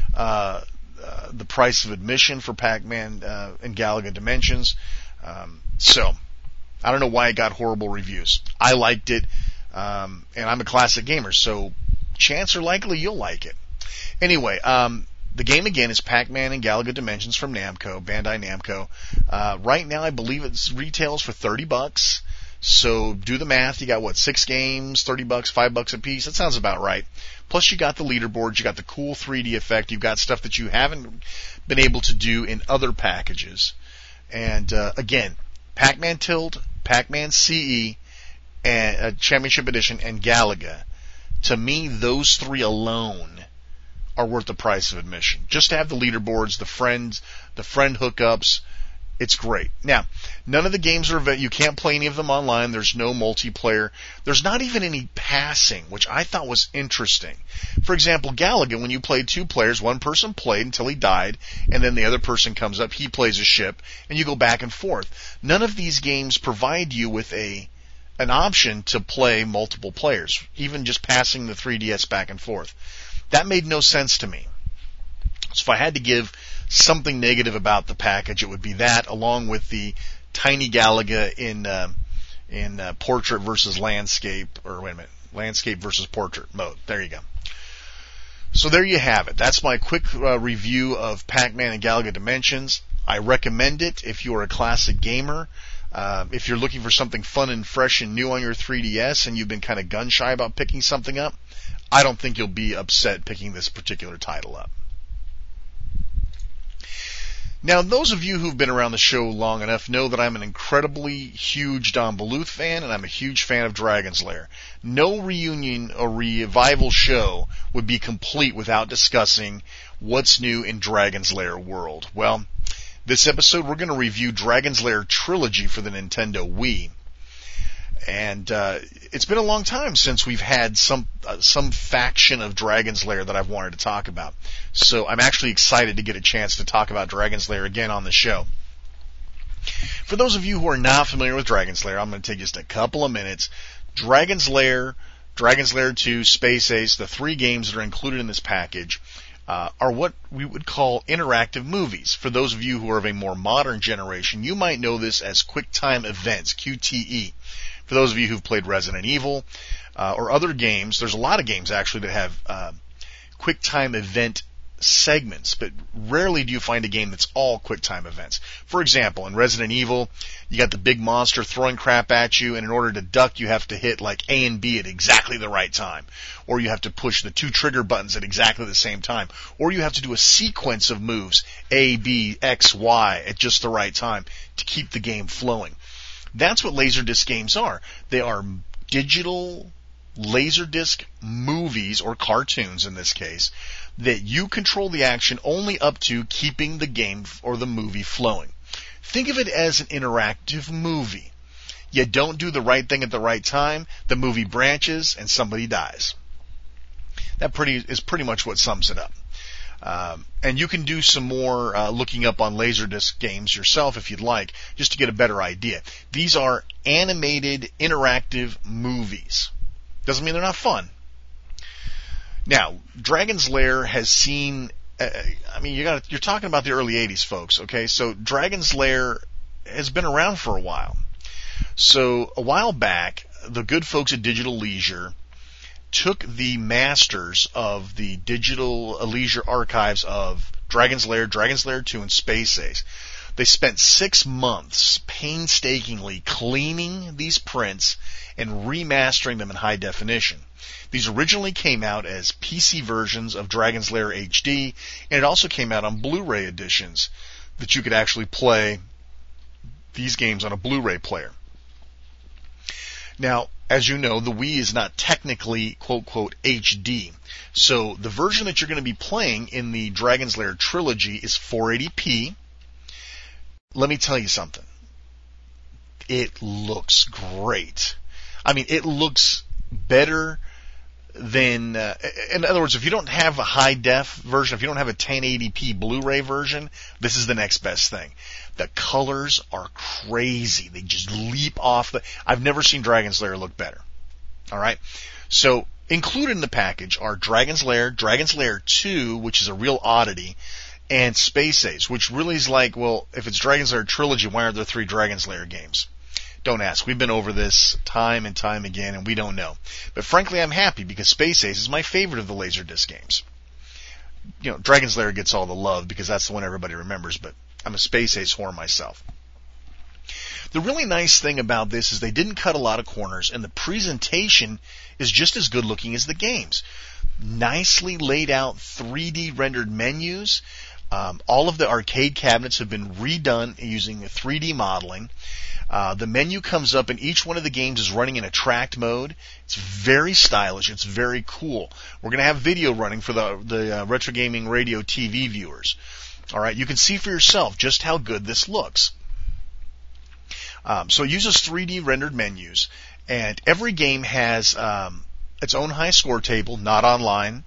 the price of admission for Pac-Man and Galaga Dimensions. So, I don't know why it got horrible reviews. I liked it, and I'm a classic gamer, so chance or likely you'll like it. Anyway, the game again is Pac-Man and Galaga Dimensions from Namco, Bandai Namco. Right now I believe it retails for $30. So do the math. You got 6 games, $30, $5 a piece. That sounds about right. Plus you got the leaderboards, you got the cool 3D effect, you've got stuff that you haven't been able to do in other packages. And again, Pac-Man Tilt, Pac-Man CE, and Championship Edition, and Galaga. To me, those 3 alone are worth the price of admission. Just to have the leaderboards, the friend hookups, it's great. Now, none of the games are you can't play any of them online. There's no multiplayer. There's not even any passing, which I thought was interesting. For example, Galaga, when you played 2 players, one person played until he died, and then the other person comes up, he plays a ship, and you go back and forth. None of these games provide you with an option to play multiple players, even just passing the 3DS back and forth. That made no sense to me. So if I had to give something negative about the package, it would be that, along with the tiny Galaga in Portrait versus Landscape, or wait a minute, landscape versus portrait mode. There you go. So there you have it. That's my quick review of Pac-Man and Galaga Dimensions. I recommend it if you're a classic gamer. If you're looking for something fun and fresh and new on your 3DS and you've been kind of gun-shy about picking something up, I don't think you'll be upset picking this particular title up. Now, those of you who've been around the show long enough know that I'm an incredibly huge Don Bluth fan, and I'm a huge fan of Dragon's Lair. No reunion or revival show would be complete without discussing what's new in Dragon's Lair world. Well, this episode we're going to review Dragon's Lair Trilogy for the Nintendo Wii. And it's been a long time since we've had some faction of Dragon's Lair that I've wanted to talk about. So I'm actually excited to get a chance to talk about Dragon's Lair again on the show. For those of you who are not familiar with Dragon's Lair, I'm going to take just a couple of minutes. Dragon's Lair, Dragon's Lair 2, Space Ace, the three games that are included in this package, are what we would call interactive movies. For those of you who are of a more modern generation, you might know this as QuickTime Events, QTE. For those of you who've played Resident Evil or other games, there's a lot of games actually that have QuickTime event segments, but rarely do you find a game that's all QuickTime events. For example, in Resident Evil, you got the big monster throwing crap at you, and in order to duck, you have to hit like A and B at exactly the right time. Or you have to push the two trigger buttons at exactly the same time. Or you have to do a sequence of moves, A, B, X, Y, at just the right time to keep the game flowing. That's what Laserdisc games are. They are digital Laserdisc movies, or cartoons in this case, that you control the action only up to keeping the game or the movie flowing. Think of it as an interactive movie. You don't do the right thing at the right time, the movie branches, and somebody dies. That is pretty much what sums it up. And you can do some more looking up on Laserdisc games yourself if you'd like, just to get a better idea. These are animated, interactive movies. Doesn't mean they're not fun. Now, Dragon's Lair has seen, you're talking about the early 80s, folks, okay? So Dragon's Lair has been around for a while. So a while back, the good folks at Digital Leisure took the masters of the Digital Leisure archives of Dragon's Lair, Dragon's Lair 2, and Space Ace. They spent 6 months painstakingly cleaning these prints and remastering them in high definition. These originally came out as PC versions of Dragon's Lair HD, and it also came out on Blu-ray editions that you could actually play these games on a Blu-ray player. Now, as you know, the Wii is not technically quote-quote HD. So the version that you're going to be playing in the Dragon's Lair trilogy is 480p. Let me tell you something. It looks great. I mean, it looks better than, in other words, if you don't have a high-def version, if you don't have a 1080p Blu-ray version, this is the next best thing. The colors are crazy. They just leap off I've never seen Dragon's Lair look better. Alright? So, included in the package are Dragon's Lair 2, which is a real oddity, and Space Ace, which really is like, well, if it's Dragon's Lair Trilogy, why aren't there 3 Dragon's Lair games? Don't ask. We've been over this time and time again, and we don't know. But frankly, I'm happy because Space Ace is my favorite of the Laserdisc games. You know, Dragon's Lair gets all the love because that's the one everybody remembers, but I'm a Space Ace whore myself. The really nice thing about this is they didn't cut a lot of corners, and the presentation is just as good looking as the games. Nicely laid out 3D rendered menus. All of the arcade cabinets have been redone using 3D modeling. The menu comes up, and each one of the games is running in attract mode. It's very stylish. It's very cool. We're going to have video running for the Retro Gaming Radio TV viewers. All right, you can see for yourself just how good this looks. So it uses 3D rendered menus, and every game has its own high score table, not online.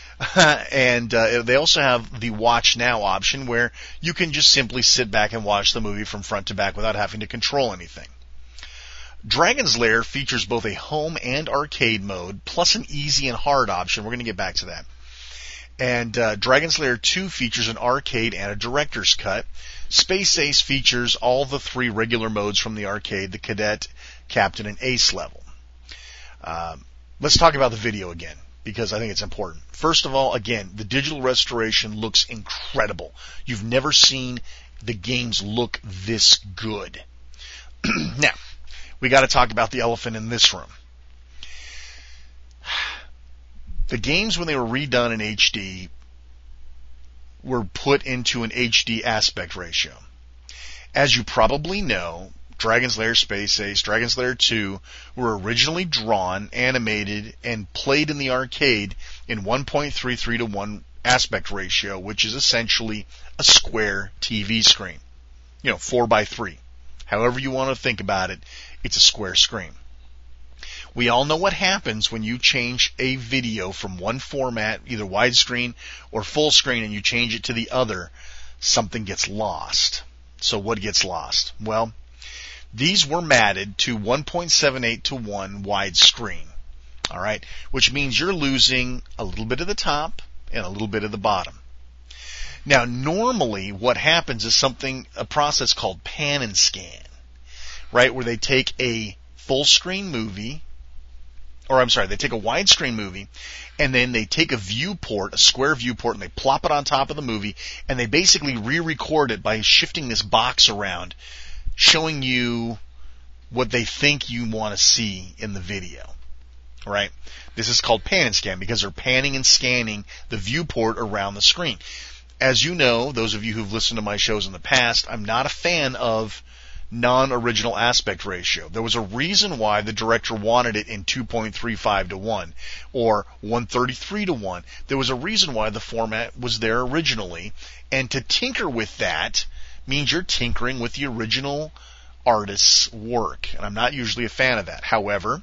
And they also have the Watch Now option where you can just simply sit back and watch the movie from front to back without having to control anything. Dragon's Lair features both a home and arcade mode, plus an easy and hard option. We're going to get back to that. And Dragon's Lair 2 features an arcade and a director's cut. Space Ace features all the 3 regular modes from the arcade, the Cadet, Captain, and Ace level. let's talk about the video again, because I think it's important. First of all, again, the digital restoration looks incredible. You've never seen the games look this good. Now, we got to talk about the elephant in this room. The games, when they were redone in HD, were put into an HD aspect ratio. As you probably know, Dragon's Lair Space Ace, Dragon's Lair 2 were originally drawn, animated, and played in the arcade in 1.33 to 1 aspect ratio, which is essentially a square TV screen. 4x3. However you want to think about it, it's a square screen. We all know what happens when you change a video from one format, either widescreen or full screen, and you change it to the other. Something gets lost. So what gets lost? Well, these were matted to 1.78 to 1 widescreen. All right, which means you're losing a little bit of the top and a little bit of the bottom. Now, normally what happens is a process called pan and scan, right, where they take a full screen movie, they take a widescreen movie, and then they take a viewport, a square viewport, and they plop it on top of the movie, and they basically re-record it by shifting this box around, showing you what they think you want to see in the video. Right? This is called pan and scan because they're panning and scanning the viewport around the screen. As you know, those of you who've listened to my shows in the past, I'm not a fan of non-original aspect ratio. There was a reason why the director wanted it in 2.35 to 1 or 133 to 1. There was a reason why the format was there originally, and to tinker with that means you're tinkering with the original artist's work, and I'm not usually a fan of that. However,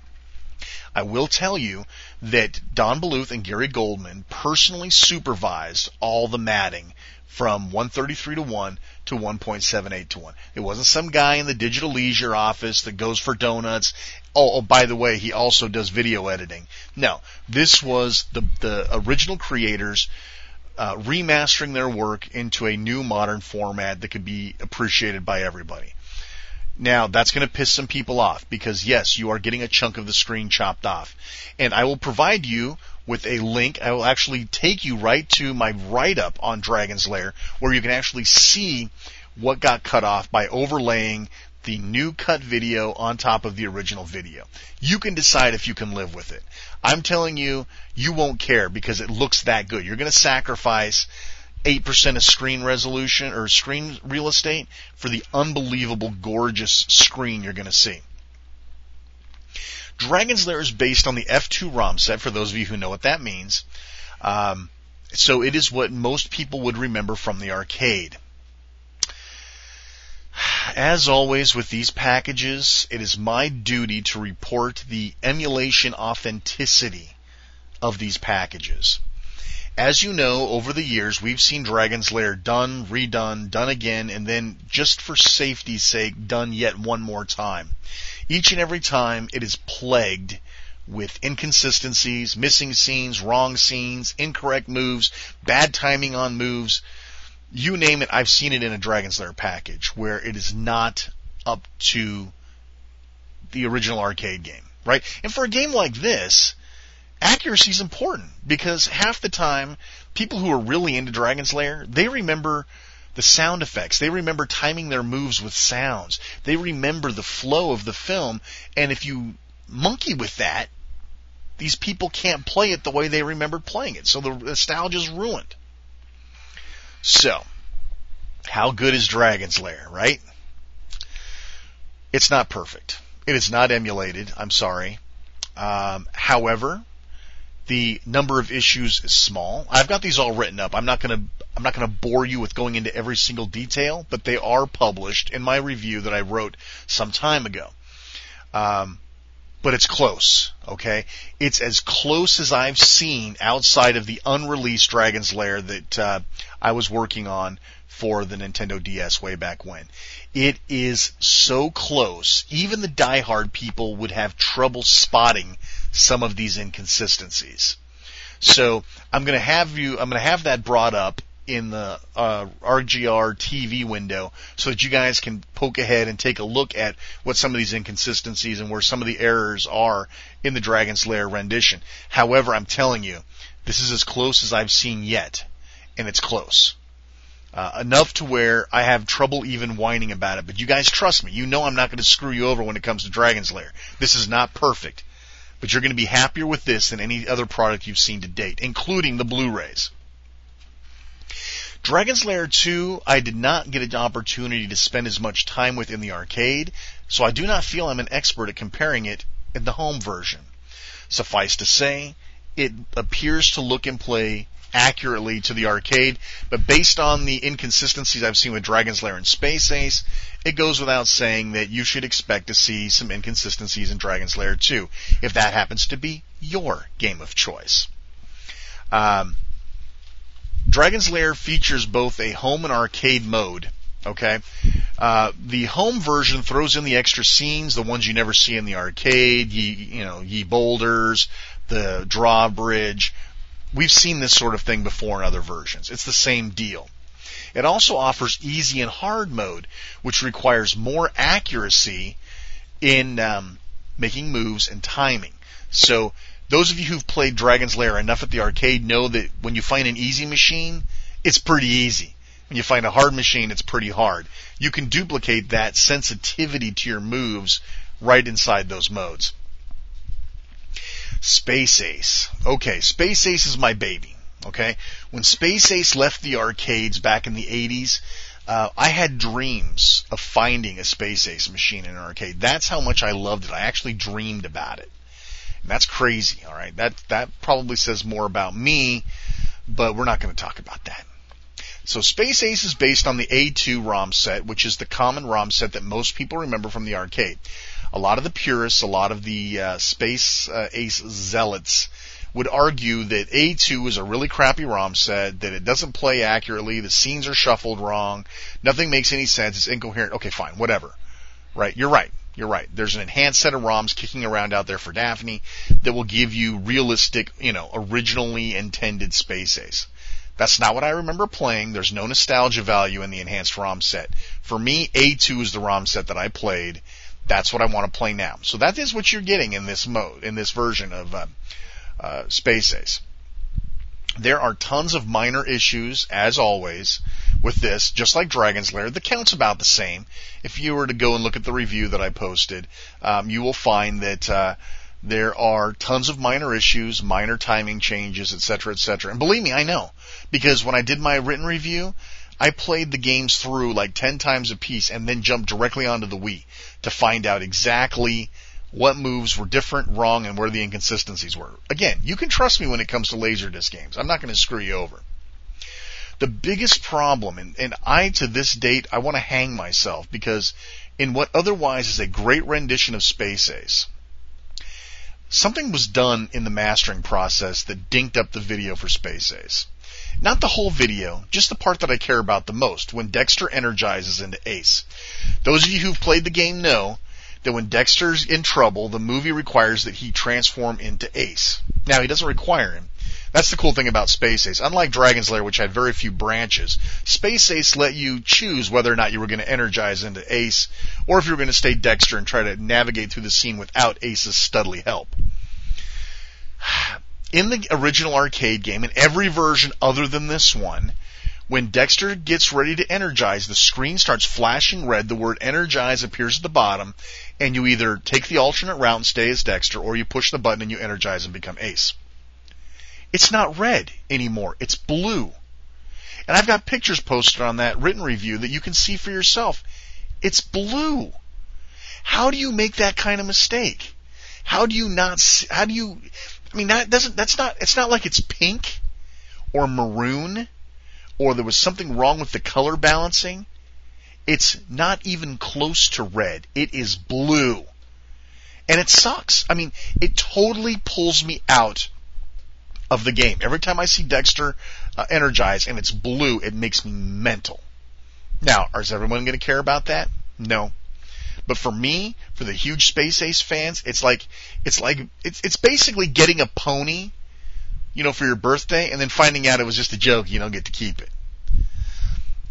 I will tell you that Don Bluth and Gary Goldman personally supervised all the matting from 133 to 1 to 1.78 to 1. It wasn't some guy in the Digital Leisure office that goes for donuts. Oh, by the way, he also does video editing. No, this was the original creators remastering their work into a new modern format that could be appreciated by everybody. Now, that's going to piss some people off because, yes, you are getting a chunk of the screen chopped off. And I will provide you with a link. I will actually take you right to my write-up on Dragon's Lair where you can actually see what got cut off by overlaying the new cut video on top of the original video. You can decide if you can live with it. I'm telling you, you won't care because it looks that good. You're going to sacrifice 8% of screen resolution or screen real estate for the unbelievable gorgeous screen you're going to see. Dragon's Lair is based on the F2 ROM set, for those of you who know what that means. So it is what most people would remember from the arcade. As always with these packages, it is my duty to report the emulation authenticity of these packages. As you know, over the years, we've seen Dragon's Lair done, redone, done again, and then, just for safety's sake, done yet one more time. Each and every time, it is plagued with inconsistencies, missing scenes, wrong scenes, incorrect moves, bad timing on moves. You name it, I've seen it in a Dragon's Lair package, where it is not up to the original arcade game, right? And for a game like this, accuracy is important because half the time, people who are really into Dragon's Lair, they remember the sound effects. They remember timing their moves with sounds. They remember the flow of the film, and if you monkey with that, these people can't play it the way they remembered playing it. So the nostalgia is ruined. So, how good is Dragon's Lair, right? It's not perfect. It is not emulated. I'm sorry. However, the number of issues is small. I've got these all written up. I'm not going to bore you with going into every single detail, but they are published in my review that I wrote some time ago. But it's close, okay? It's as close as I've seen outside of the unreleased Dragon's Lair that I was working on for the Nintendo DS way back when. It is so close, even the diehard people would have trouble spotting some of these inconsistencies. So I'm going to have that brought up in the RGR TV window so that you guys can poke ahead and take a look at what some of these inconsistencies and where some of the errors are in the Dragon's Lair rendition. However, I'm telling you, this is as close as I've seen yet, and it's close. Enough to where I have trouble even whining about it. But you guys trust me. You know I'm not going to screw you over when it comes to Dragon's Lair. This is not perfect. But you're going to be happier with this than any other product you've seen to date, including the Blu-rays. Dragon's Lair 2, I did not get an opportunity to spend as much time with in the arcade, so I do not feel I'm an expert at comparing it in the home version. Suffice to say, it appears to look and play accurately to the arcade, but based on the inconsistencies I've seen with Dragon's Lair and Space Ace, it goes without saying that you should expect to see some inconsistencies in Dragon's Lair 2, if that happens to be your game of choice. Dragon's Lair features both a home and arcade mode. Okay, the home version throws in the extra scenes, the ones you never see in the arcade. Ye boulders, the drawbridge. We've seen this sort of thing before in other versions. It's the same deal. It also offers easy and hard mode, which requires more accuracy in making moves and timing. So those of you who've played Dragon's Lair enough at the arcade know that when you find an easy machine, it's pretty easy. When you find a hard machine, it's pretty hard. You can duplicate that sensitivity to your moves right inside those modes. Space Ace. Okay, Space Ace is my baby. Okay, when Space Ace left the arcades back in the 80s, I had dreams of finding a Space Ace machine in an arcade. That's how much I loved it. I actually dreamed about it. And that's crazy, all right? That probably says more about me, but we're not going to talk about that. So Space Ace is based on the A2 ROM set, which is the common ROM set that most people remember from the arcade. A lot of the purists, a lot of the Space Ace zealots would argue that A2 is a really crappy ROM set, that it doesn't play accurately, the scenes are shuffled wrong, nothing makes any sense, it's incoherent. Okay, fine, whatever. Right? You're right. There's an enhanced set of ROMs kicking around out there for Daphne that will give you realistic, originally intended Space Ace. That's not what I remember playing. There's no nostalgia value in the enhanced ROM set. For me, A2 is the ROM set that I played. That's what I want to play now. So that is what you're getting in this mode, in this version of Space Ace. There are tons of minor issues, as always, with this, just like Dragon's Lair. The count's about the same. If you were to go and look at the review that I posted, you will find that there are tons of minor issues, minor timing changes, etc., etc. And believe me, I know. Because when I did my written review, I played the games through like 10 times a piece and then jumped directly onto the Wii to find out exactly what moves were different, wrong, and where the inconsistencies were. Again, you can trust me when it comes to Laserdisc games. I'm not going to screw you over. The biggest problem, and I, to this date, I want to hang myself, because in what otherwise is a great rendition of Space Ace, something was done in the mastering process that dinked up the video for Space Ace. Not the whole video, just the part that I care about the most, when Dexter energizes into Ace. Those of you who've played the game know that when Dexter's in trouble, the movie requires that he transform into Ace. Now, he doesn't require him. That's the cool thing about Space Ace. Unlike Dragon's Lair, which had very few branches, Space Ace let you choose whether or not you were going to energize into Ace, or if you were going to stay Dexter and try to navigate through the scene without Ace's studly help. In the original arcade game, in every version other than this one, when Dexter gets ready to energize, the screen starts flashing red, the word energize appears at the bottom, and you either take the alternate route and stay as Dexter, or you push the button and you energize and become Ace. It's not red anymore, it's blue. And I've got pictures posted on that written review that you can see for yourself. It's blue. How do you make that kind of mistake? It's not like it's pink or maroon or there was something wrong with the color balancing. It's not even close to red. It is blue. And it sucks. I mean, it totally pulls me out of the game. Every time I see Dexter energize and it's blue, it makes me mental. Now, is everyone going to care about that? No. But for me, for the huge Space Ace fans, it's basically getting a pony, for your birthday and then finding out it was just a joke, you don't get to keep it.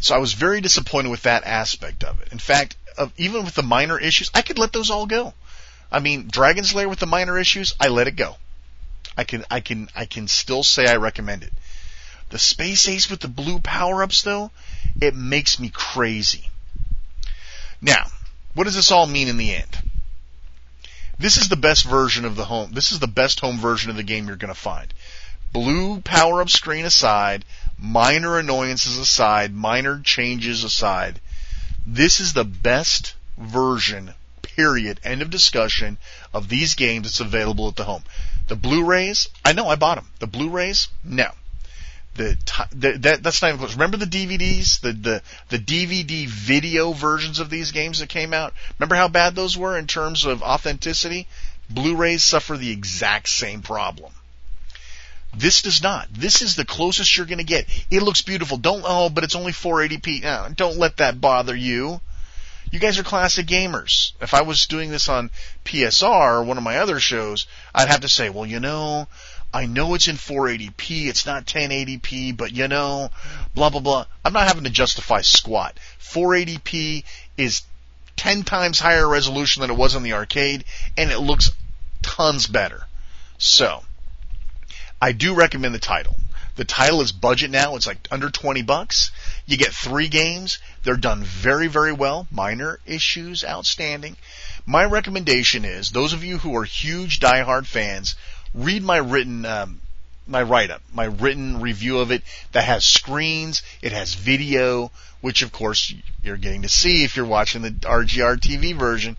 So I was very disappointed with that aspect of it. In fact, even with the minor issues, I could let those all go. I mean, Dragon's Lair with the minor issues, I let it go. I can still say I recommend it. The Space Ace with the blue power-ups, though, it makes me crazy. Now, what does this all mean in the end? This is the best version of the home. This is the best home version of the game you're going to find. Blue power-up screen aside, minor annoyances aside, minor changes aside, this is the best version, period, end of discussion, of these games that's available at the home. The Blu-rays, I know, I bought them. The Blu-rays, no. That's not even close. Remember the DVDs, the DVD video versions of these games that came out? Remember how bad those were in terms of authenticity? Blu-rays suffer the exact same problem. This does not. This is the closest you're going to get. It looks beautiful. But it's only 480p. No, don't let that bother you. You guys are classic gamers. If I was doing this on PSR or one of my other shows, I'd have to say, well, I know it's in 480p, it's not 1080p, but blah, blah, blah. I'm not having to justify squat. 480p is 10 times higher resolution than it was on the arcade, and it looks tons better. So, I do recommend the title. The title is budget now. It's like under $20. You get 3 games. They're done very, very well. Minor issues, outstanding. My recommendation is, those of you who are huge diehard fans, read my written, my write-up, my written review of it that has screens, it has video, which of course you're getting to see if you're watching the RGR TV version.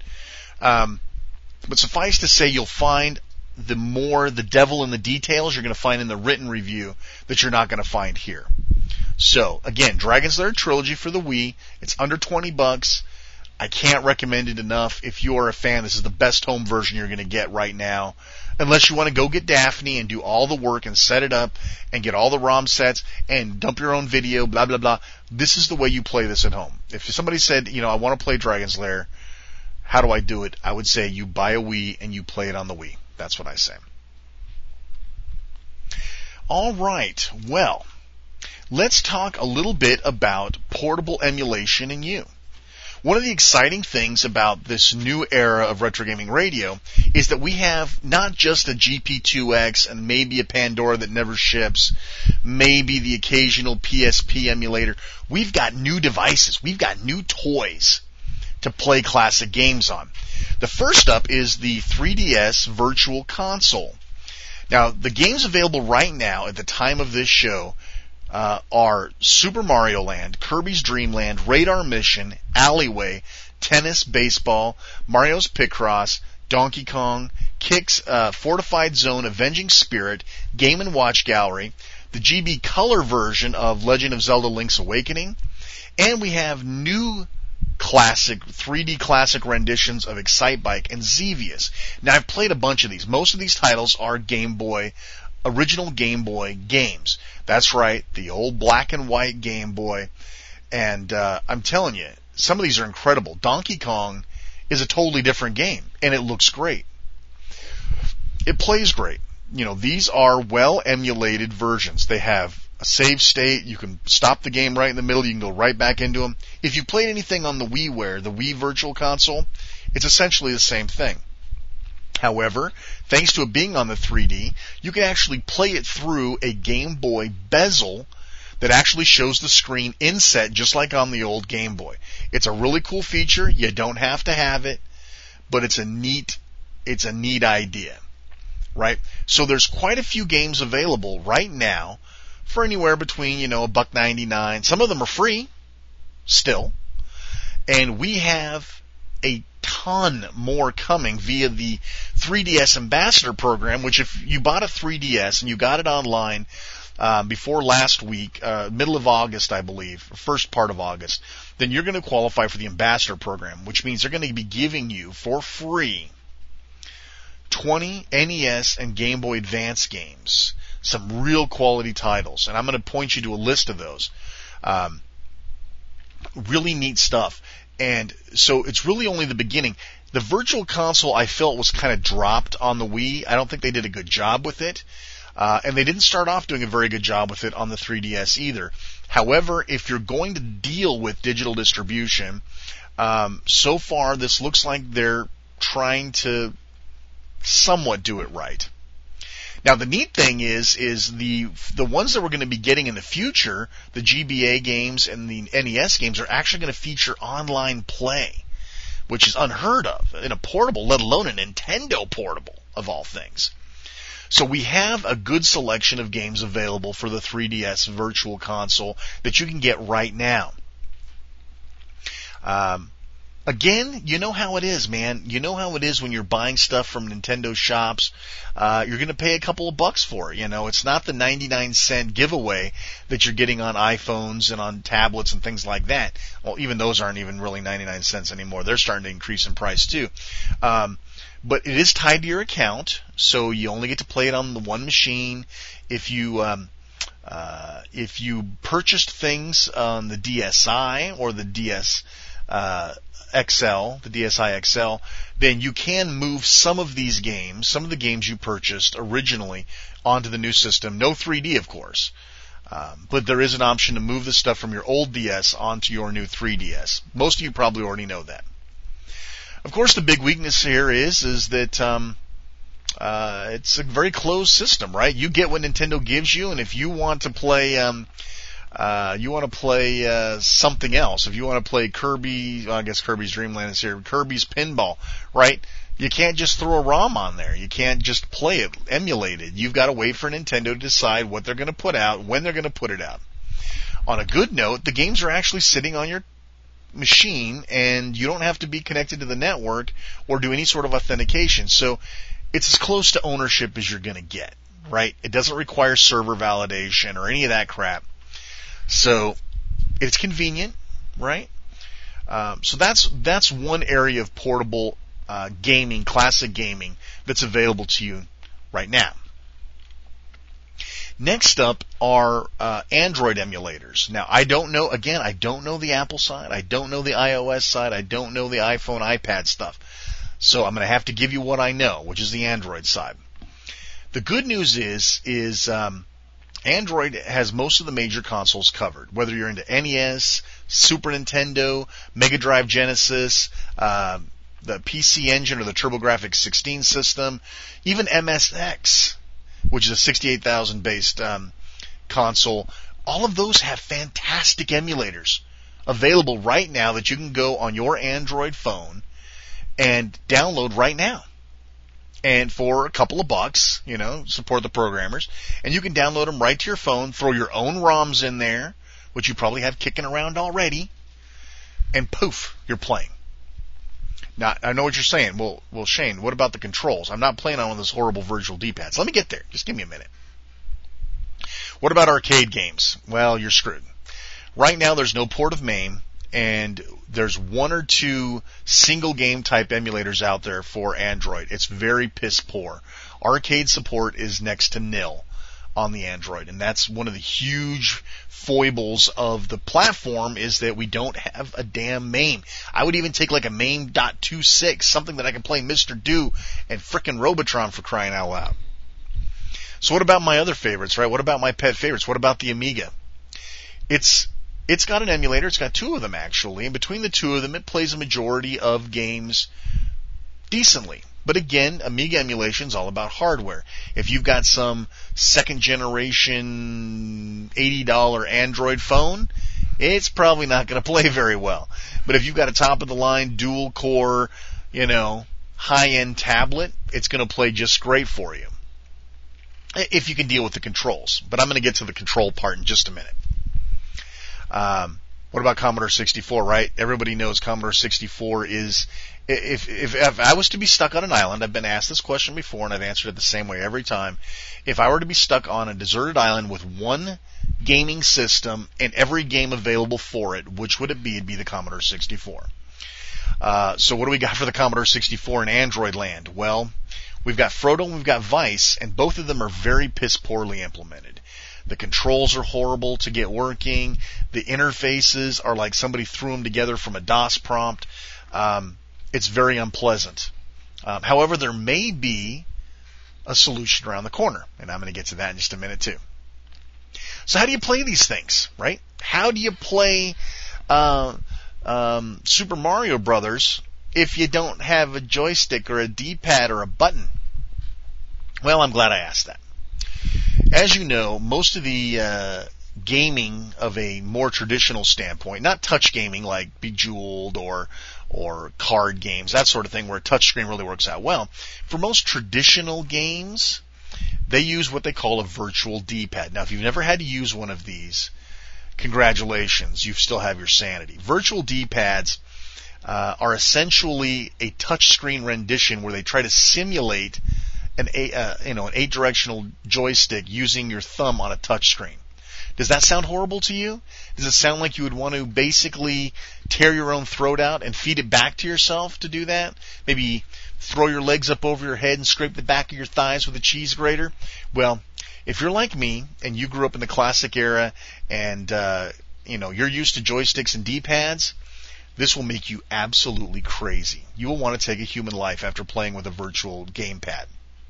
But suffice to say, you'll find the devil in the details you're going to find in the written review that you're not going to find here. So, again, Dragon's Lair Trilogy for the Wii. It's under $20. I can't recommend it enough. If you are a fan, this is the best home version you're going to get right now. Unless you want to go get Daphne and do all the work and set it up and get all the ROM sets and dump your own video, blah, blah, blah. This is the way you play this at home. If somebody said, I want to play Dragon's Lair, how do I do it? I would say you buy a Wii and you play it on the Wii. That's what I say. All right. Well, let's talk a little bit about portable emulation and you. One of the exciting things about this new era of Retro Gaming Radio is that we have not just a GP2X and maybe a Pandora that never ships, maybe the occasional PSP emulator. We've got new devices. We've got new toys to play classic games on. The first up is the 3DS Virtual Console. Now, the games available right now at the time of this show are Super Mario Land, Kirby's Dream Land, Radar Mission, Alleyway, Tennis, Baseball, Mario's Picross, Donkey Kong, Kicks, Fortified Zone, Avenging Spirit, Game & Watch Gallery, the GB Color version of Legend of Zelda Link's Awakening, and we have new 3D classic renditions of Excitebike and Xevious. Now, I've played a bunch of these. Most of these titles are original Game Boy games. That's right, the old black and white Game Boy. And I'm telling you, some of these are incredible. Donkey Kong is a totally different game, and it looks great. It plays great. These are well-emulated versions. They have a save state. You can stop the game right in the middle. You can go right back into them. If you played anything on the WiiWare, the Wii Virtual Console, it's essentially the same thing. However, thanks to it being on the 3D, you can actually play it through a Game Boy bezel that actually shows the screen inset just like on the old Game Boy. It's a really cool feature. You don't have to have it, but it's a neat idea, right? So there's quite a few games available right now for anywhere between, $1.99. Some of them are free still. And we have a ton more coming via the 3DS Ambassador Program, which if you bought a 3DS and you got it online before last week, middle of August, I believe, first part of August, then you're going to qualify for the Ambassador Program, which means they're going to be giving you for free 20 NES and Game Boy Advance games, some real quality titles, and I'm going to point you to a list of those. Really neat stuff. And so it's really only the beginning. The Virtual Console I felt was kind of dropped on the Wii. I don't think they did a good job with it. And they didn't start off doing a very good job with it on the 3DS either. However, if you're going to deal with digital distribution, so far this looks like they're trying to somewhat do it right. Now the neat thing is the ones that we're going to be getting in the future, the GBA games and the NES games, are actually going to feature online play, which is unheard of in a portable, let alone a Nintendo portable, of all things. So we have a good selection of games available for the 3DS Virtual Console that you can get right now. Again, you know how it is, man. You know how it is when you're buying stuff from Nintendo shops. You're going to pay a couple of bucks for it. You know, it's not the 99-cent giveaway that you're getting on iPhones and on tablets and things like that. Well, even those aren't even really 99 cents anymore. They're starting to increase in price too. But it is tied to your account, so you only get to play it on the one machine. If you purchased things on the DSi or the DS XL, the DSi XL, then you can move some of these games, some of the games you purchased originally, onto the new system. No 3D, of course. But there is an option to move the stuff from your old DS onto your new 3DS. Most of you probably already know that. Of course, the big weakness here is that it's a very closed system, right? You get what Nintendo gives you, and if you want to play something else. If you want to play Kirby, well, I guess Kirby's Dream Land is here, Kirby's Pinball, right? You can't just throw a ROM on there. You can't just play it, emulate it. You've got to wait for Nintendo to decide what they're going to put out, when they're going to put it out. On a good note, the games are actually sitting on your machine, and you don't have to be connected to the network or do any sort of authentication. So it's as close to ownership as you're going to get, right? It doesn't require server validation or any of that crap. So it's convenient, right? So that's one area of portable gaming, classic gaming, that's available to you right now. Next up are Android emulators. Now, I don't know the Apple side, I don't know the iOS side, I don't know the iPhone, iPad stuff. So I'm going to have to give you what I know, which is the Android side. The good news is Android has most of the major consoles covered, whether you're into NES, Super Nintendo, Mega Drive Genesis, the PC Engine or the TurboGrafx 16 system, even MSX, which is a 68,000 based console. All of those have fantastic emulators available right now that you can go on your Android phone and download right now. And for a couple of bucks, support the programmers, and you can download them right to your phone, throw your own ROMs in there, which you probably have kicking around already, and poof, you're playing. Now, I know what you're saying. Well, Shane, what about the controls? I'm not playing on one of those horrible virtual D-pads. Let me get there. Just give me a minute. What about arcade games? Well, you're screwed. Right now, there's no port of MAME, and there's one or two single game type emulators out there for Android. It's very piss poor. Arcade support is next to nil on the Android, and that's one of the huge foibles of the platform, is that we don't have a damn MAME. I would even take like a MAME.26, something that I can play Mr. Do and frickin' Robotron, for crying out loud. So what about my other favorites, right? What about my pet favorites? What about the Amiga? It's got an emulator. It's got two of them, actually. And between the two of them, it plays a majority of games decently. But again, Amiga emulation is all about hardware. If you've got some second-generation $80 Android phone, it's probably not going to play very well. But if you've got a top-of-the-line, dual-core, high-end tablet, it's going to play just great for you. If you can deal with the controls. But I'm going to get to the control part in just a minute. What about Commodore 64, right? Everybody knows Commodore 64 is, if I was to be stuck on an island, I've been asked this question before and I've answered it the same way every time. If I were to be stuck on a deserted island with one gaming system and every game available for it, which would it be? It'd be the Commodore 64. So what do we got for the Commodore 64 in Android land? Well, we've got Frodo and we've got Vice, and both of them are very piss poorly implemented. The controls are horrible to get working. The interfaces are like somebody threw them together from a DOS prompt. It's very unpleasant. However, there may be a solution around the corner. And I'm going to get to that in just a minute too. So how do you play these things, right? How do you play Super Mario Brothers if you don't have a joystick or a D-pad or a button? Well, I'm glad I asked that. As you know, most of the gaming of a more traditional standpoint, not touch gaming like Bejeweled or card games, that sort of thing where a touch screen really works out well. For most traditional games, they use what they call a virtual D-pad. Now, if you've never had to use one of these, congratulations, you still have your sanity. Virtual D-pads are essentially a touchscreen rendition where they try to simulate an 8-directional joystick using your thumb on a touchscreen. Does that sound horrible to you? Does it sound like you would want to basically tear your own throat out and feed it back to yourself to do that? Maybe throw your legs up over your head and scrape the back of your thighs with a cheese grater? Well, if you're like me and you grew up in the classic era and you're used to joysticks and D-pads, this will make you absolutely crazy. You will want to take a human life after playing with a virtual gamepad.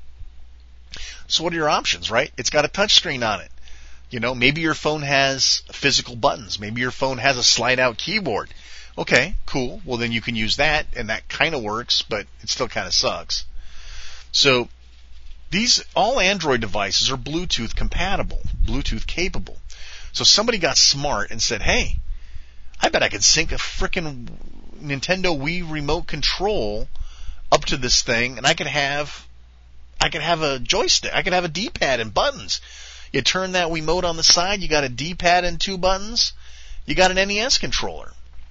So what are your options, right? It's got a touchscreen on it. Maybe your phone has physical buttons. Maybe your phone has a slide-out keyboard. Okay, cool. Well, then you can use that, and that kind of works, but it still kind of sucks. So all Android devices are Bluetooth compatible, Bluetooth capable. So somebody got smart and said, hey, I bet I could sync a frickin' Nintendo Wii remote control up to this thing, and I could have a joystick. I could have a D-pad and buttons. You turn that Wiimote on the side, you got a D-pad and 2 buttons, you got an NES controller.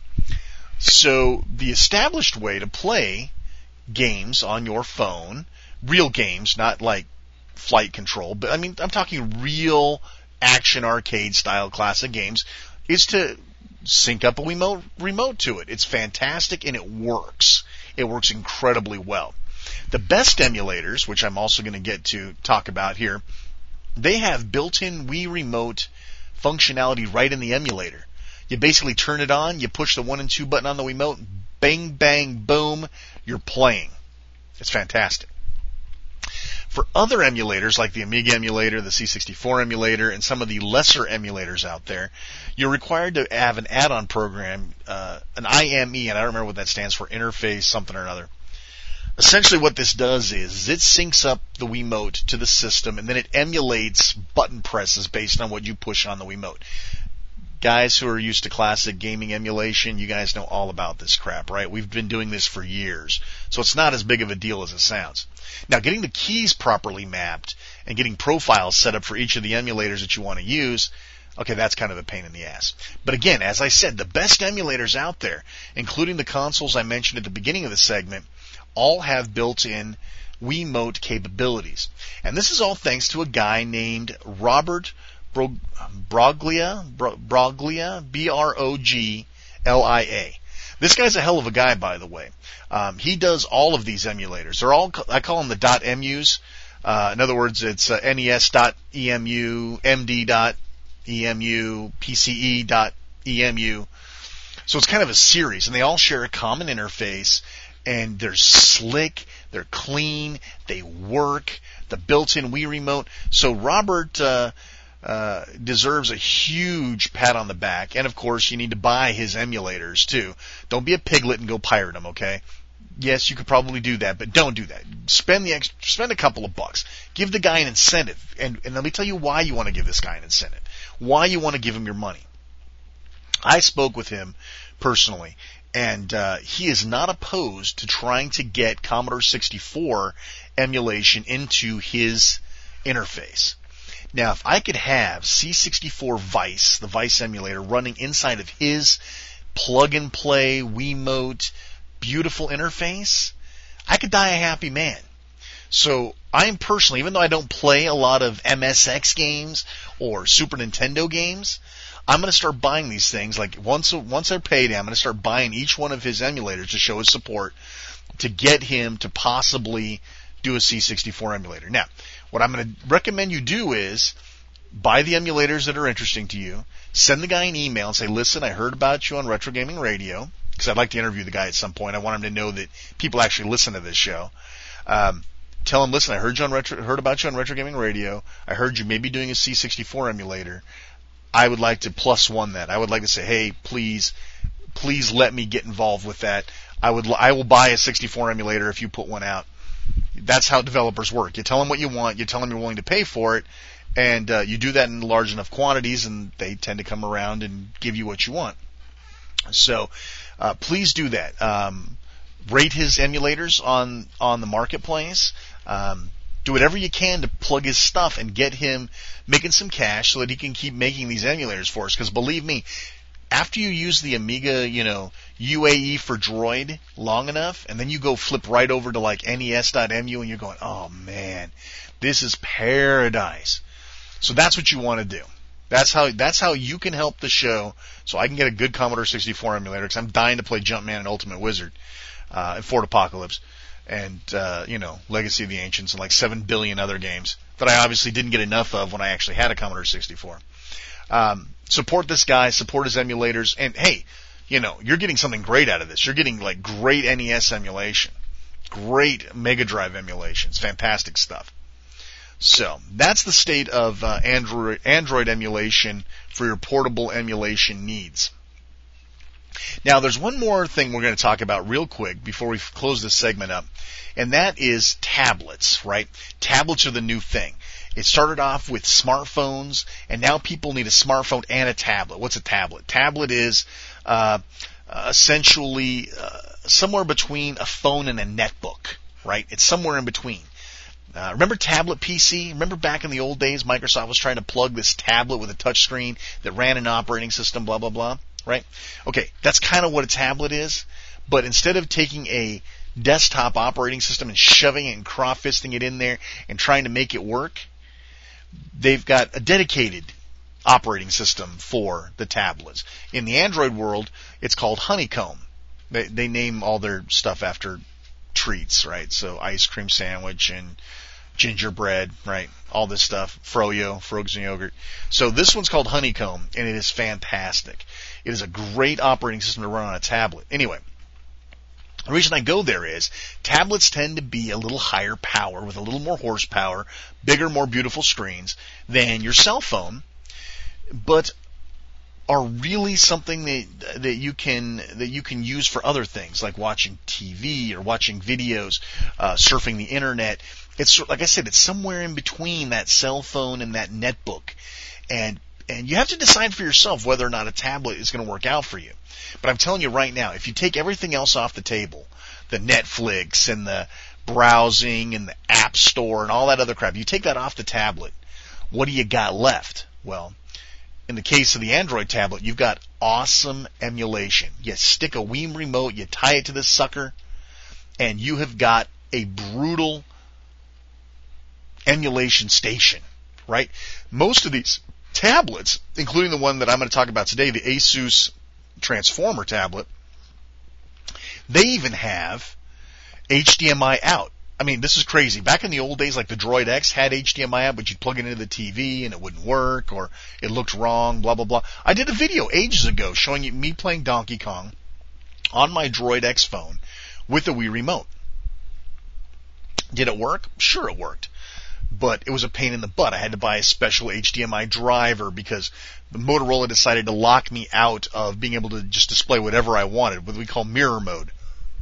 So the established way to play games on your phone, real games, not like flight control, but I'm talking real action arcade style classic games, is to sync up a Wiimote remote to it. It's fantastic and it works. It works incredibly well. The best emulators, which I'm also going to get to talk about here, they have built-in Wii Remote functionality right in the emulator. You basically turn it on, you push the 1 and 2 button on the Wiimote, bang, bang, boom, you're playing. It's fantastic. For other emulators, like the Amiga emulator, the C64 emulator, and some of the lesser emulators out there, you're required to have an add-on program, an IME, and I don't remember what that stands for, interface something or another. Essentially what this does is it syncs up the Wiimote to the system, and then it emulates button presses based on what you push on the Wiimote. Guys who are used to classic gaming emulation, you guys know all about this crap, right? We've been doing this for years, so it's not as big of a deal as it sounds. Now, getting the keys properly mapped and getting profiles set up for each of the emulators that you want to use, okay, that's kind of a pain in the ass. But again, as I said, the best emulators out there, including the consoles I mentioned at the beginning of the segment, all have built-in Wiimote capabilities. And this is all thanks to a guy named Robert Broglia, B-R-O-G-L-I-A. This guy's a hell of a guy, by the way. He does all of these emulators. They're all, I call them the .emus. In other words, it's NES.emu, MD.emu, PCE.emu. So it's kind of a series, and they all share a common interface, and they're slick, they're clean, they work, the built-in Wii Remote. So Robert deserves a huge pat on the back, and of course you need to buy his emulators too. Don't be a piglet and go pirate them, okay? Yes, you could probably do that, but don't do that. Spend a couple of bucks. Give the guy an incentive, and let me tell you why you want to give this guy an incentive. Why you want to give him your money. I spoke with him personally, and he is not opposed to trying to get Commodore 64 emulation into his interface. Now, if I could have C64 Vice, the Vice emulator, running inside of his plug-and-play Wiimote beautiful interface, I could die a happy man. So I'm personally, even though I don't play a lot of MSX games or Super Nintendo games, I'm going to start buying these things. Like once they're paid, I'm going to start buying each one of his emulators to show his support to get him to possibly do a C64 emulator. Now, what I'm going to recommend you do is buy the emulators that are interesting to you, send the guy an email and say, listen, I heard about you on Retro Gaming Radio, because I'd like to interview the guy at some point. I want him to know that people actually listen to this show. tell them, listen, I heard about you on Retro Gaming Radio. I heard you may be doing a C64 emulator. I would like to +1 that. I would like to say, hey, please let me get involved with that. I will buy a 64 emulator if you put one out. That's how developers work. You tell them what you want. You tell them you're willing to pay for it. And you do that in large enough quantities, and they tend to come around and give you what you want. So please do that. Rate his emulators on the marketplace. Do whatever you can to plug his stuff and get him making some cash so that he can keep making these emulators for us. Because believe me, after you use the Amiga, UAE for Droid long enough, and then you go flip right over to like NES.mu, and you're going, oh man, this is paradise. So that's what you want to do. That's how you can help the show, so I can get a good Commodore 64 emulator, because I'm dying to play Jumpman and Ultimate Wizard, and Fort Apocalypse, and Legacy of the Ancients, and like 7 billion other games that I obviously didn't get enough of when I actually had a Commodore 64. Support this guy, support his emulators, and hey, you're getting something great out of this. You're getting like great NES emulation, great Mega Drive emulations, fantastic stuff. So that's the state of Android emulation for your portable emulation needs. Now, there's one more thing we're going to talk about real quick before we close this segment up, and that is tablets, right? Tablets are the new thing. It started off with smartphones, and now people need a smartphone and a tablet. What's a tablet? Tablet is essentially somewhere between a phone and a netbook, right? It's somewhere in between. Remember tablet PC? Remember back in the old days, Microsoft was trying to plug this tablet with a touch screen that ran an operating system, blah, blah, blah, right? Okay, that's kind of what a tablet is, but instead of taking a desktop operating system and shoving it and craw-fisting it in there and trying to make it work, they've got a dedicated operating system for the tablets. In the Android world, it's called Honeycomb. They name all their stuff after treats, right? So ice cream sandwich and gingerbread, right? All this stuff. Froyo, frozen yogurt. So this one's called Honeycomb, and it is fantastic. It is a great operating system to run on a tablet. Anyway, the reason I go there is tablets tend to be a little higher power with a little more horsepower, bigger, more beautiful screens than your cell phone, but are really something that you can use for other things like watching TV or watching videos, surfing the internet. It's like I said, it's somewhere in between that cell phone and that netbook, and you have to decide for yourself whether or not a tablet is going to work out for you. But I'm telling you right now, if you take everything else off the table, the Netflix and the browsing and the App Store and all that other crap, you take that off the tablet, what do you got left? Well, in the case of the Android tablet, you've got awesome emulation. You stick a Wii remote, you tie it to this sucker, and you have got a brutal emulation station, right? Most of these tablets, including the one that I'm going to talk about today, the Asus Transformer tablet, they even have HDMI out. I mean, this is crazy. Back in the old days, like the Droid X had HDMI out, but you'd plug it into the TV and it wouldn't work, or it looked wrong, blah, blah, blah. I did a video ages ago showing you me playing Donkey Kong on my Droid X phone with a Wii remote. Did it work? Sure it worked. But it was a pain in the butt. I had to buy a special HDMI driver because the Motorola decided to lock me out of being able to just display whatever I wanted, what we call mirror mode,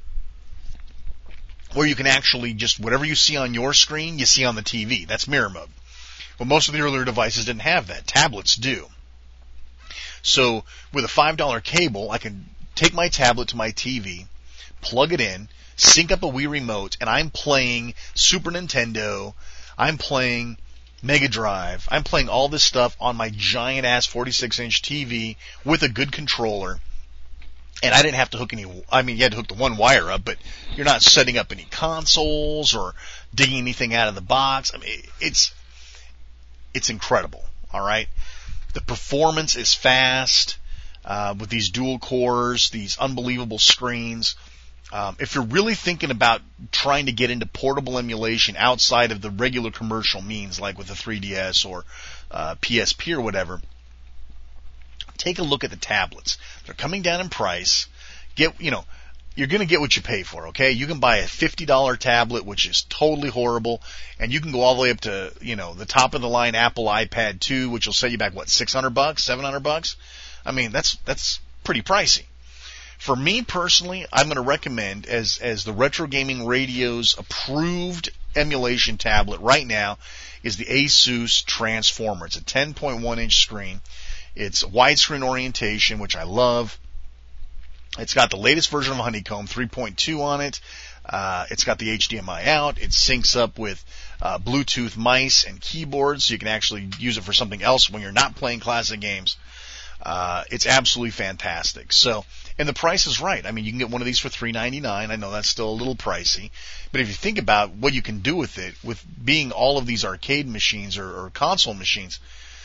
where you can actually just, whatever you see on your screen, you see on the TV. That's mirror mode. Well, most of the earlier devices didn't have that. Tablets do. So with a $5 cable, I can take my tablet to my TV, plug it in, sync up a Wii remote, and I'm playing Super Nintendo, I'm playing Mega Drive, I'm playing all this stuff on my giant-ass 46-inch TV with a good controller. And I didn't have to hook you had to hook the one wire up, but you're not setting up any consoles or digging anything out of the box. I mean, it's incredible, all right? The performance is fast, with these dual cores, these unbelievable screens. If you're really thinking about trying to get into portable emulation outside of the regular commercial means, like with the 3DS or PSP or whatever, take a look at the tablets. They're coming down in price. You you're going to get what you pay for, okay? You can buy a $50 tablet, which is totally horrible, and you can go all the way up to, the top of the line Apple iPad 2, which will set you back, $600, $700? I mean, that's pretty pricey. For me personally, I'm going to recommend as the Retro Gaming Radio's approved emulation tablet right now is the Asus Transformer. It's a 10.1 inch screen. It's widescreen orientation, which I love. It's got the latest version of Honeycomb 3.2 on it. It's got the HDMI out. It syncs up with Bluetooth mice and keyboards, so you can actually use it for something else when you're not playing classic games. It's absolutely fantastic. So, and the price is right. I mean, you can get one of these for $399. I know that's still a little pricey, but if you think about what you can do with it, with being all of these arcade machines or console machines,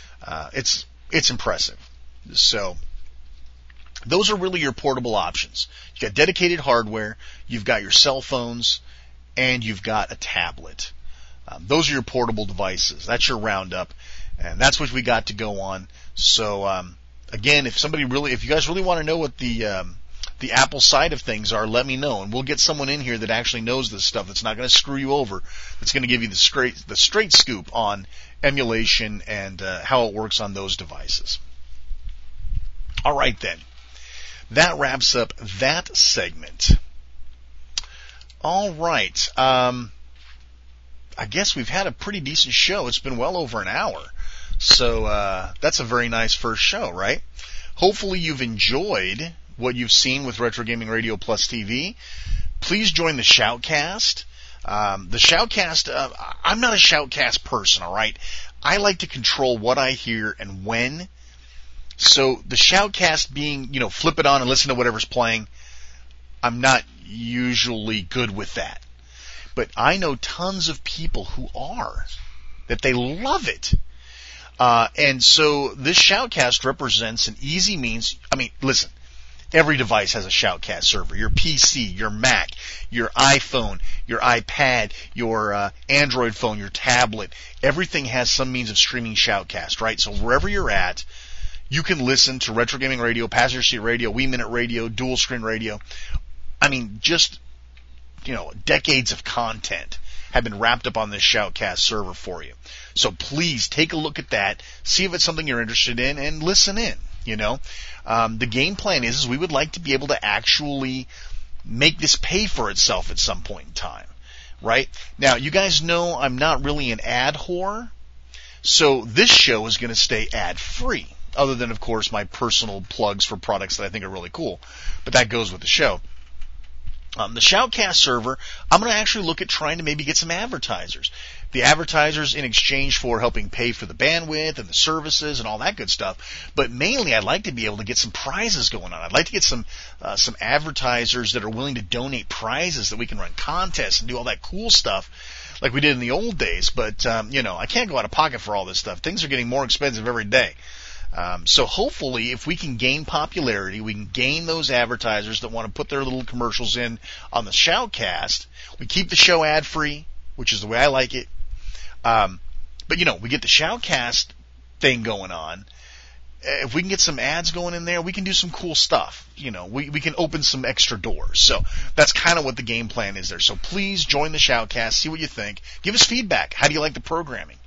it's impressive. So, those are really your portable options. You've got dedicated hardware, you've got your cell phones, and you've got a tablet. Those are your portable devices. That's your roundup, and that's what we got to go on. So, again, if you guys really want to know what the Apple side of things are, let me know, and we'll get someone in here that actually knows this stuff, that's not going to screw you over, that's going to give you the straight scoop on emulation and how it works on those devices. All right, then. That wraps up that segment. All right. I guess we've had a pretty decent show. It's been well over an hour. So that's a very nice first show, right? Hopefully you've enjoyed what you've seen with Retro Gaming Radio Plus TV. Please join the Shoutcast. The Shoutcast, I'm not a Shoutcast person, all right? I like to control what I hear and when. So the Shoutcast being, flip it on and listen to whatever's playing, I'm not usually good with that. But I know tons of people who are, that they love it. And so this Shoutcast represents an easy means. I mean, listen, every device has a Shoutcast server. Your PC, your Mac, your iPhone, your iPad, your Android phone, your tablet, everything has some means of streaming Shoutcast, right? So wherever you're at, you can listen to Retro Gaming Radio, Passenger Seat Radio, Wii Minute Radio, Dual Screen Radio. I mean, just, decades of content have been wrapped up on this Shoutcast server for you. So please take a look at that, see if it's something you're interested in, and listen in, The game plan is we would like to be able to actually make this pay for itself at some point in time, right? Now, you guys know I'm not really an ad whore, so this show is going to stay ad-free. Other than, of course, my personal plugs for products that I think are really cool. But that goes with the show. The Shoutcast server, I'm going to actually look at trying to maybe get some advertisers. The advertisers in exchange for helping pay for the bandwidth and the services and all that good stuff. But mainly, I'd like to be able to get some prizes going on. I'd like to get some advertisers that are willing to donate prizes that we can run contests and do all that cool stuff like we did in the old days. But, I can't go out of pocket for all this stuff. Things are getting more expensive every day. So hopefully, if we can gain popularity, we can gain those advertisers that want to put their little commercials in on the Shoutcast. We keep the show ad-free, which is the way I like it. But, we get the Shoutcast thing going on. If we can get some ads going in there, we can do some cool stuff. We can open some extra doors. So that's kind of what the game plan is there. So please join the Shoutcast, see what you think. Give us feedback. How do you like the programming?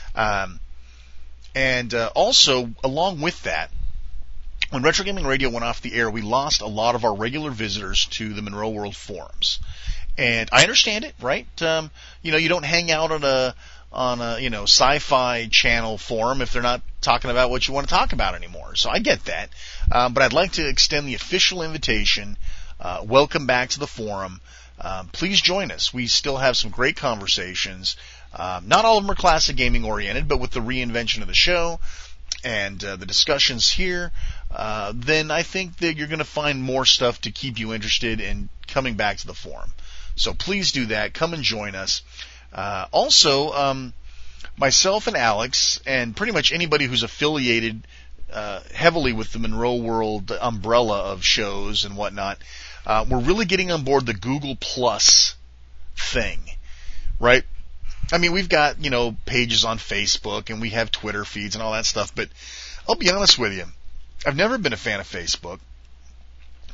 And also, along with that, when Retro Gaming Radio went off the air, we lost a lot of our regular visitors to the Monroe World forums. And I understand it, right? You don't hang out on a sci-fi channel forum if they're not talking about what you want to talk about anymore. So I get that. But I'd like to extend the official invitation. Welcome back to the forum. Please join us. We still have some great conversations. Not all of them are classic gaming oriented, but with the reinvention of the show and the discussions here, then I think that you're going to find more stuff to keep you interested in coming back to the forum. So please do that. Come and join us. Also, myself and Alex, and pretty much anybody who's affiliated heavily with the Monroe World umbrella of shows and whatnot, we're really getting on board the Google Plus thing, right? I mean, we've got, pages on Facebook and we have Twitter feeds and all that stuff, but I'll be honest with you. I've never been a fan of Facebook.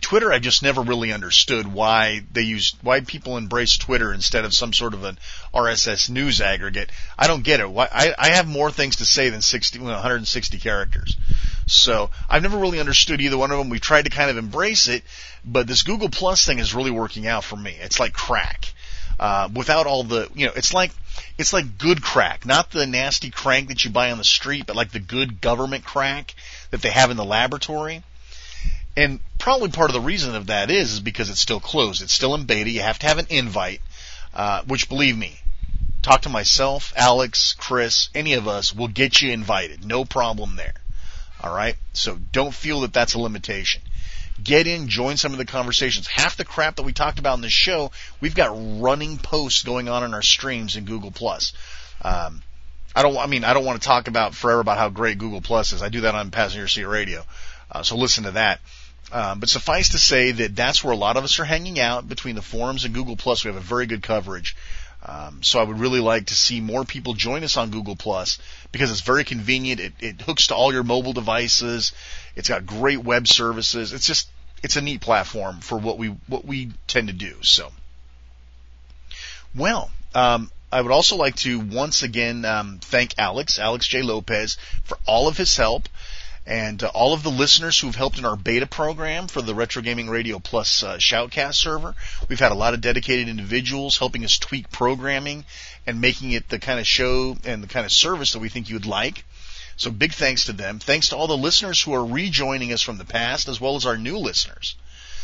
Twitter, I just never really understood why people embrace Twitter instead of some sort of an RSS news aggregate. I don't get it. Why, I have more things to say than 160 characters. So I've never really understood either one of them. We've tried to kind of embrace it, but this Google Plus thing is really working out for me. It's like crack. Without all the, it's like good crack, not the nasty crank that you buy on the street, but like the good government crack that they have in the laboratory. And probably part of the reason of that is because it's still closed. It's still in beta. You have to have an invite, which, believe me, talk to myself, Alex, Chris, any of us will get you invited. No problem there. All right? So don't feel that that's a limitation. Get in, join some of the conversations. Half the crap that we talked about in this show, we've got running posts going on in our streams in Google+. I don't want to talk about forever about how great Google Plus is. I do that on Passenger Seat Radio. So listen to that. But suffice to say that that's where a lot of us are hanging out between the forums and Google Plus. We have a very good coverage. So I would really like to see more people join us on Google Plus because it's very convenient. It hooks to all your mobile devices. It's got great web services. It's a neat platform for what we tend to do. So, well, I would also like to once again thank Alex J. Lopez, for all of his help, and all of the listeners who've helped in our beta program for the Retro Gaming Radio Plus Shoutcast server. We've had a lot of dedicated individuals helping us tweak programming and making it the kind of show and the kind of service that we think you would like. So big thanks to them. Thanks to all the listeners who are rejoining us from the past, as well as our new listeners.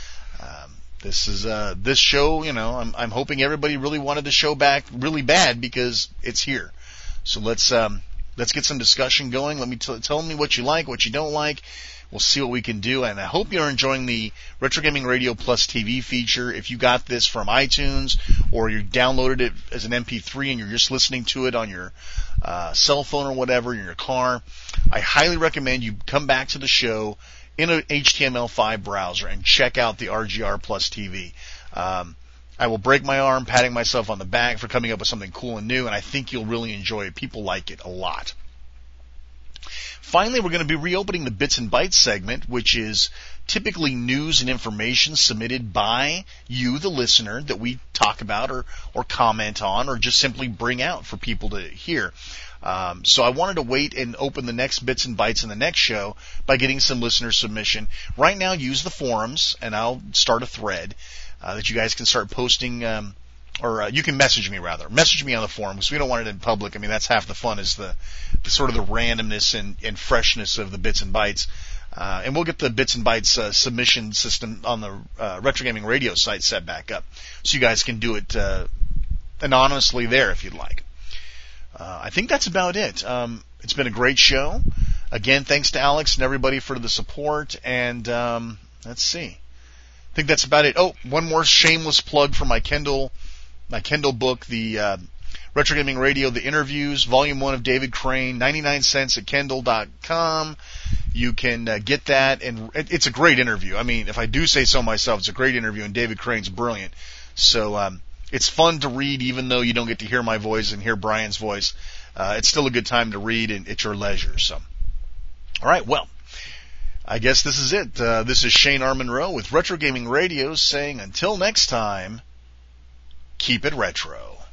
This show, I'm hoping everybody really wanted the show back really bad because it's here. So let's get some discussion going. Let me tell me what you like, what you don't like. We'll see what we can do, and I hope you're enjoying the Retro Gaming Radio Plus TV feature. If you got this from iTunes or you downloaded it as an MP3 and you're just listening to it on your cell phone or whatever in your car, I highly recommend you come back to the show in an HTML5 browser and check out the RGR Plus TV. I will break my arm patting myself on the back for coming up with something cool and new, and I think you'll really enjoy it. People like it a lot. Finally, we're going to be reopening the Bits and Bytes segment, which is typically news and information submitted by you, the listener, that we talk about or comment on or just simply bring out for people to hear. So I wanted to wait and open the next Bits and Bytes in the next show by getting some listener submission. Right now, use the forums, and I'll start a thread that you guys can start posting, or you can message me rather. Message me on the forum because we don't want it in public. I mean, that's half the fun is the sort of the randomness and freshness of the Bits and Bytes. And we'll get the Bits and Bytes submission system on the Retro Gaming Radio site set back up so you guys can do it anonymously there if you'd like. I think that's about it. It's been a great show. Again, thanks to Alex and everybody for the support. And let's see. I think that's about it. Oh, one more shameless plug for my Kindle book, the Retro Gaming Radio, The Interviews, Volume 1 of David Crane, 99 cents at Kindle.com. You can get that, and it's a great interview. I mean, if I do say so myself, it's a great interview, and David Crane's brilliant. So it's fun to read, even though you don't get to hear my voice and hear Brian's voice. It's still a good time to read at your leisure. So, all right, well, I guess this is it. This is Shane R. Monroe with Retro Gaming Radio saying until next time, keep it retro.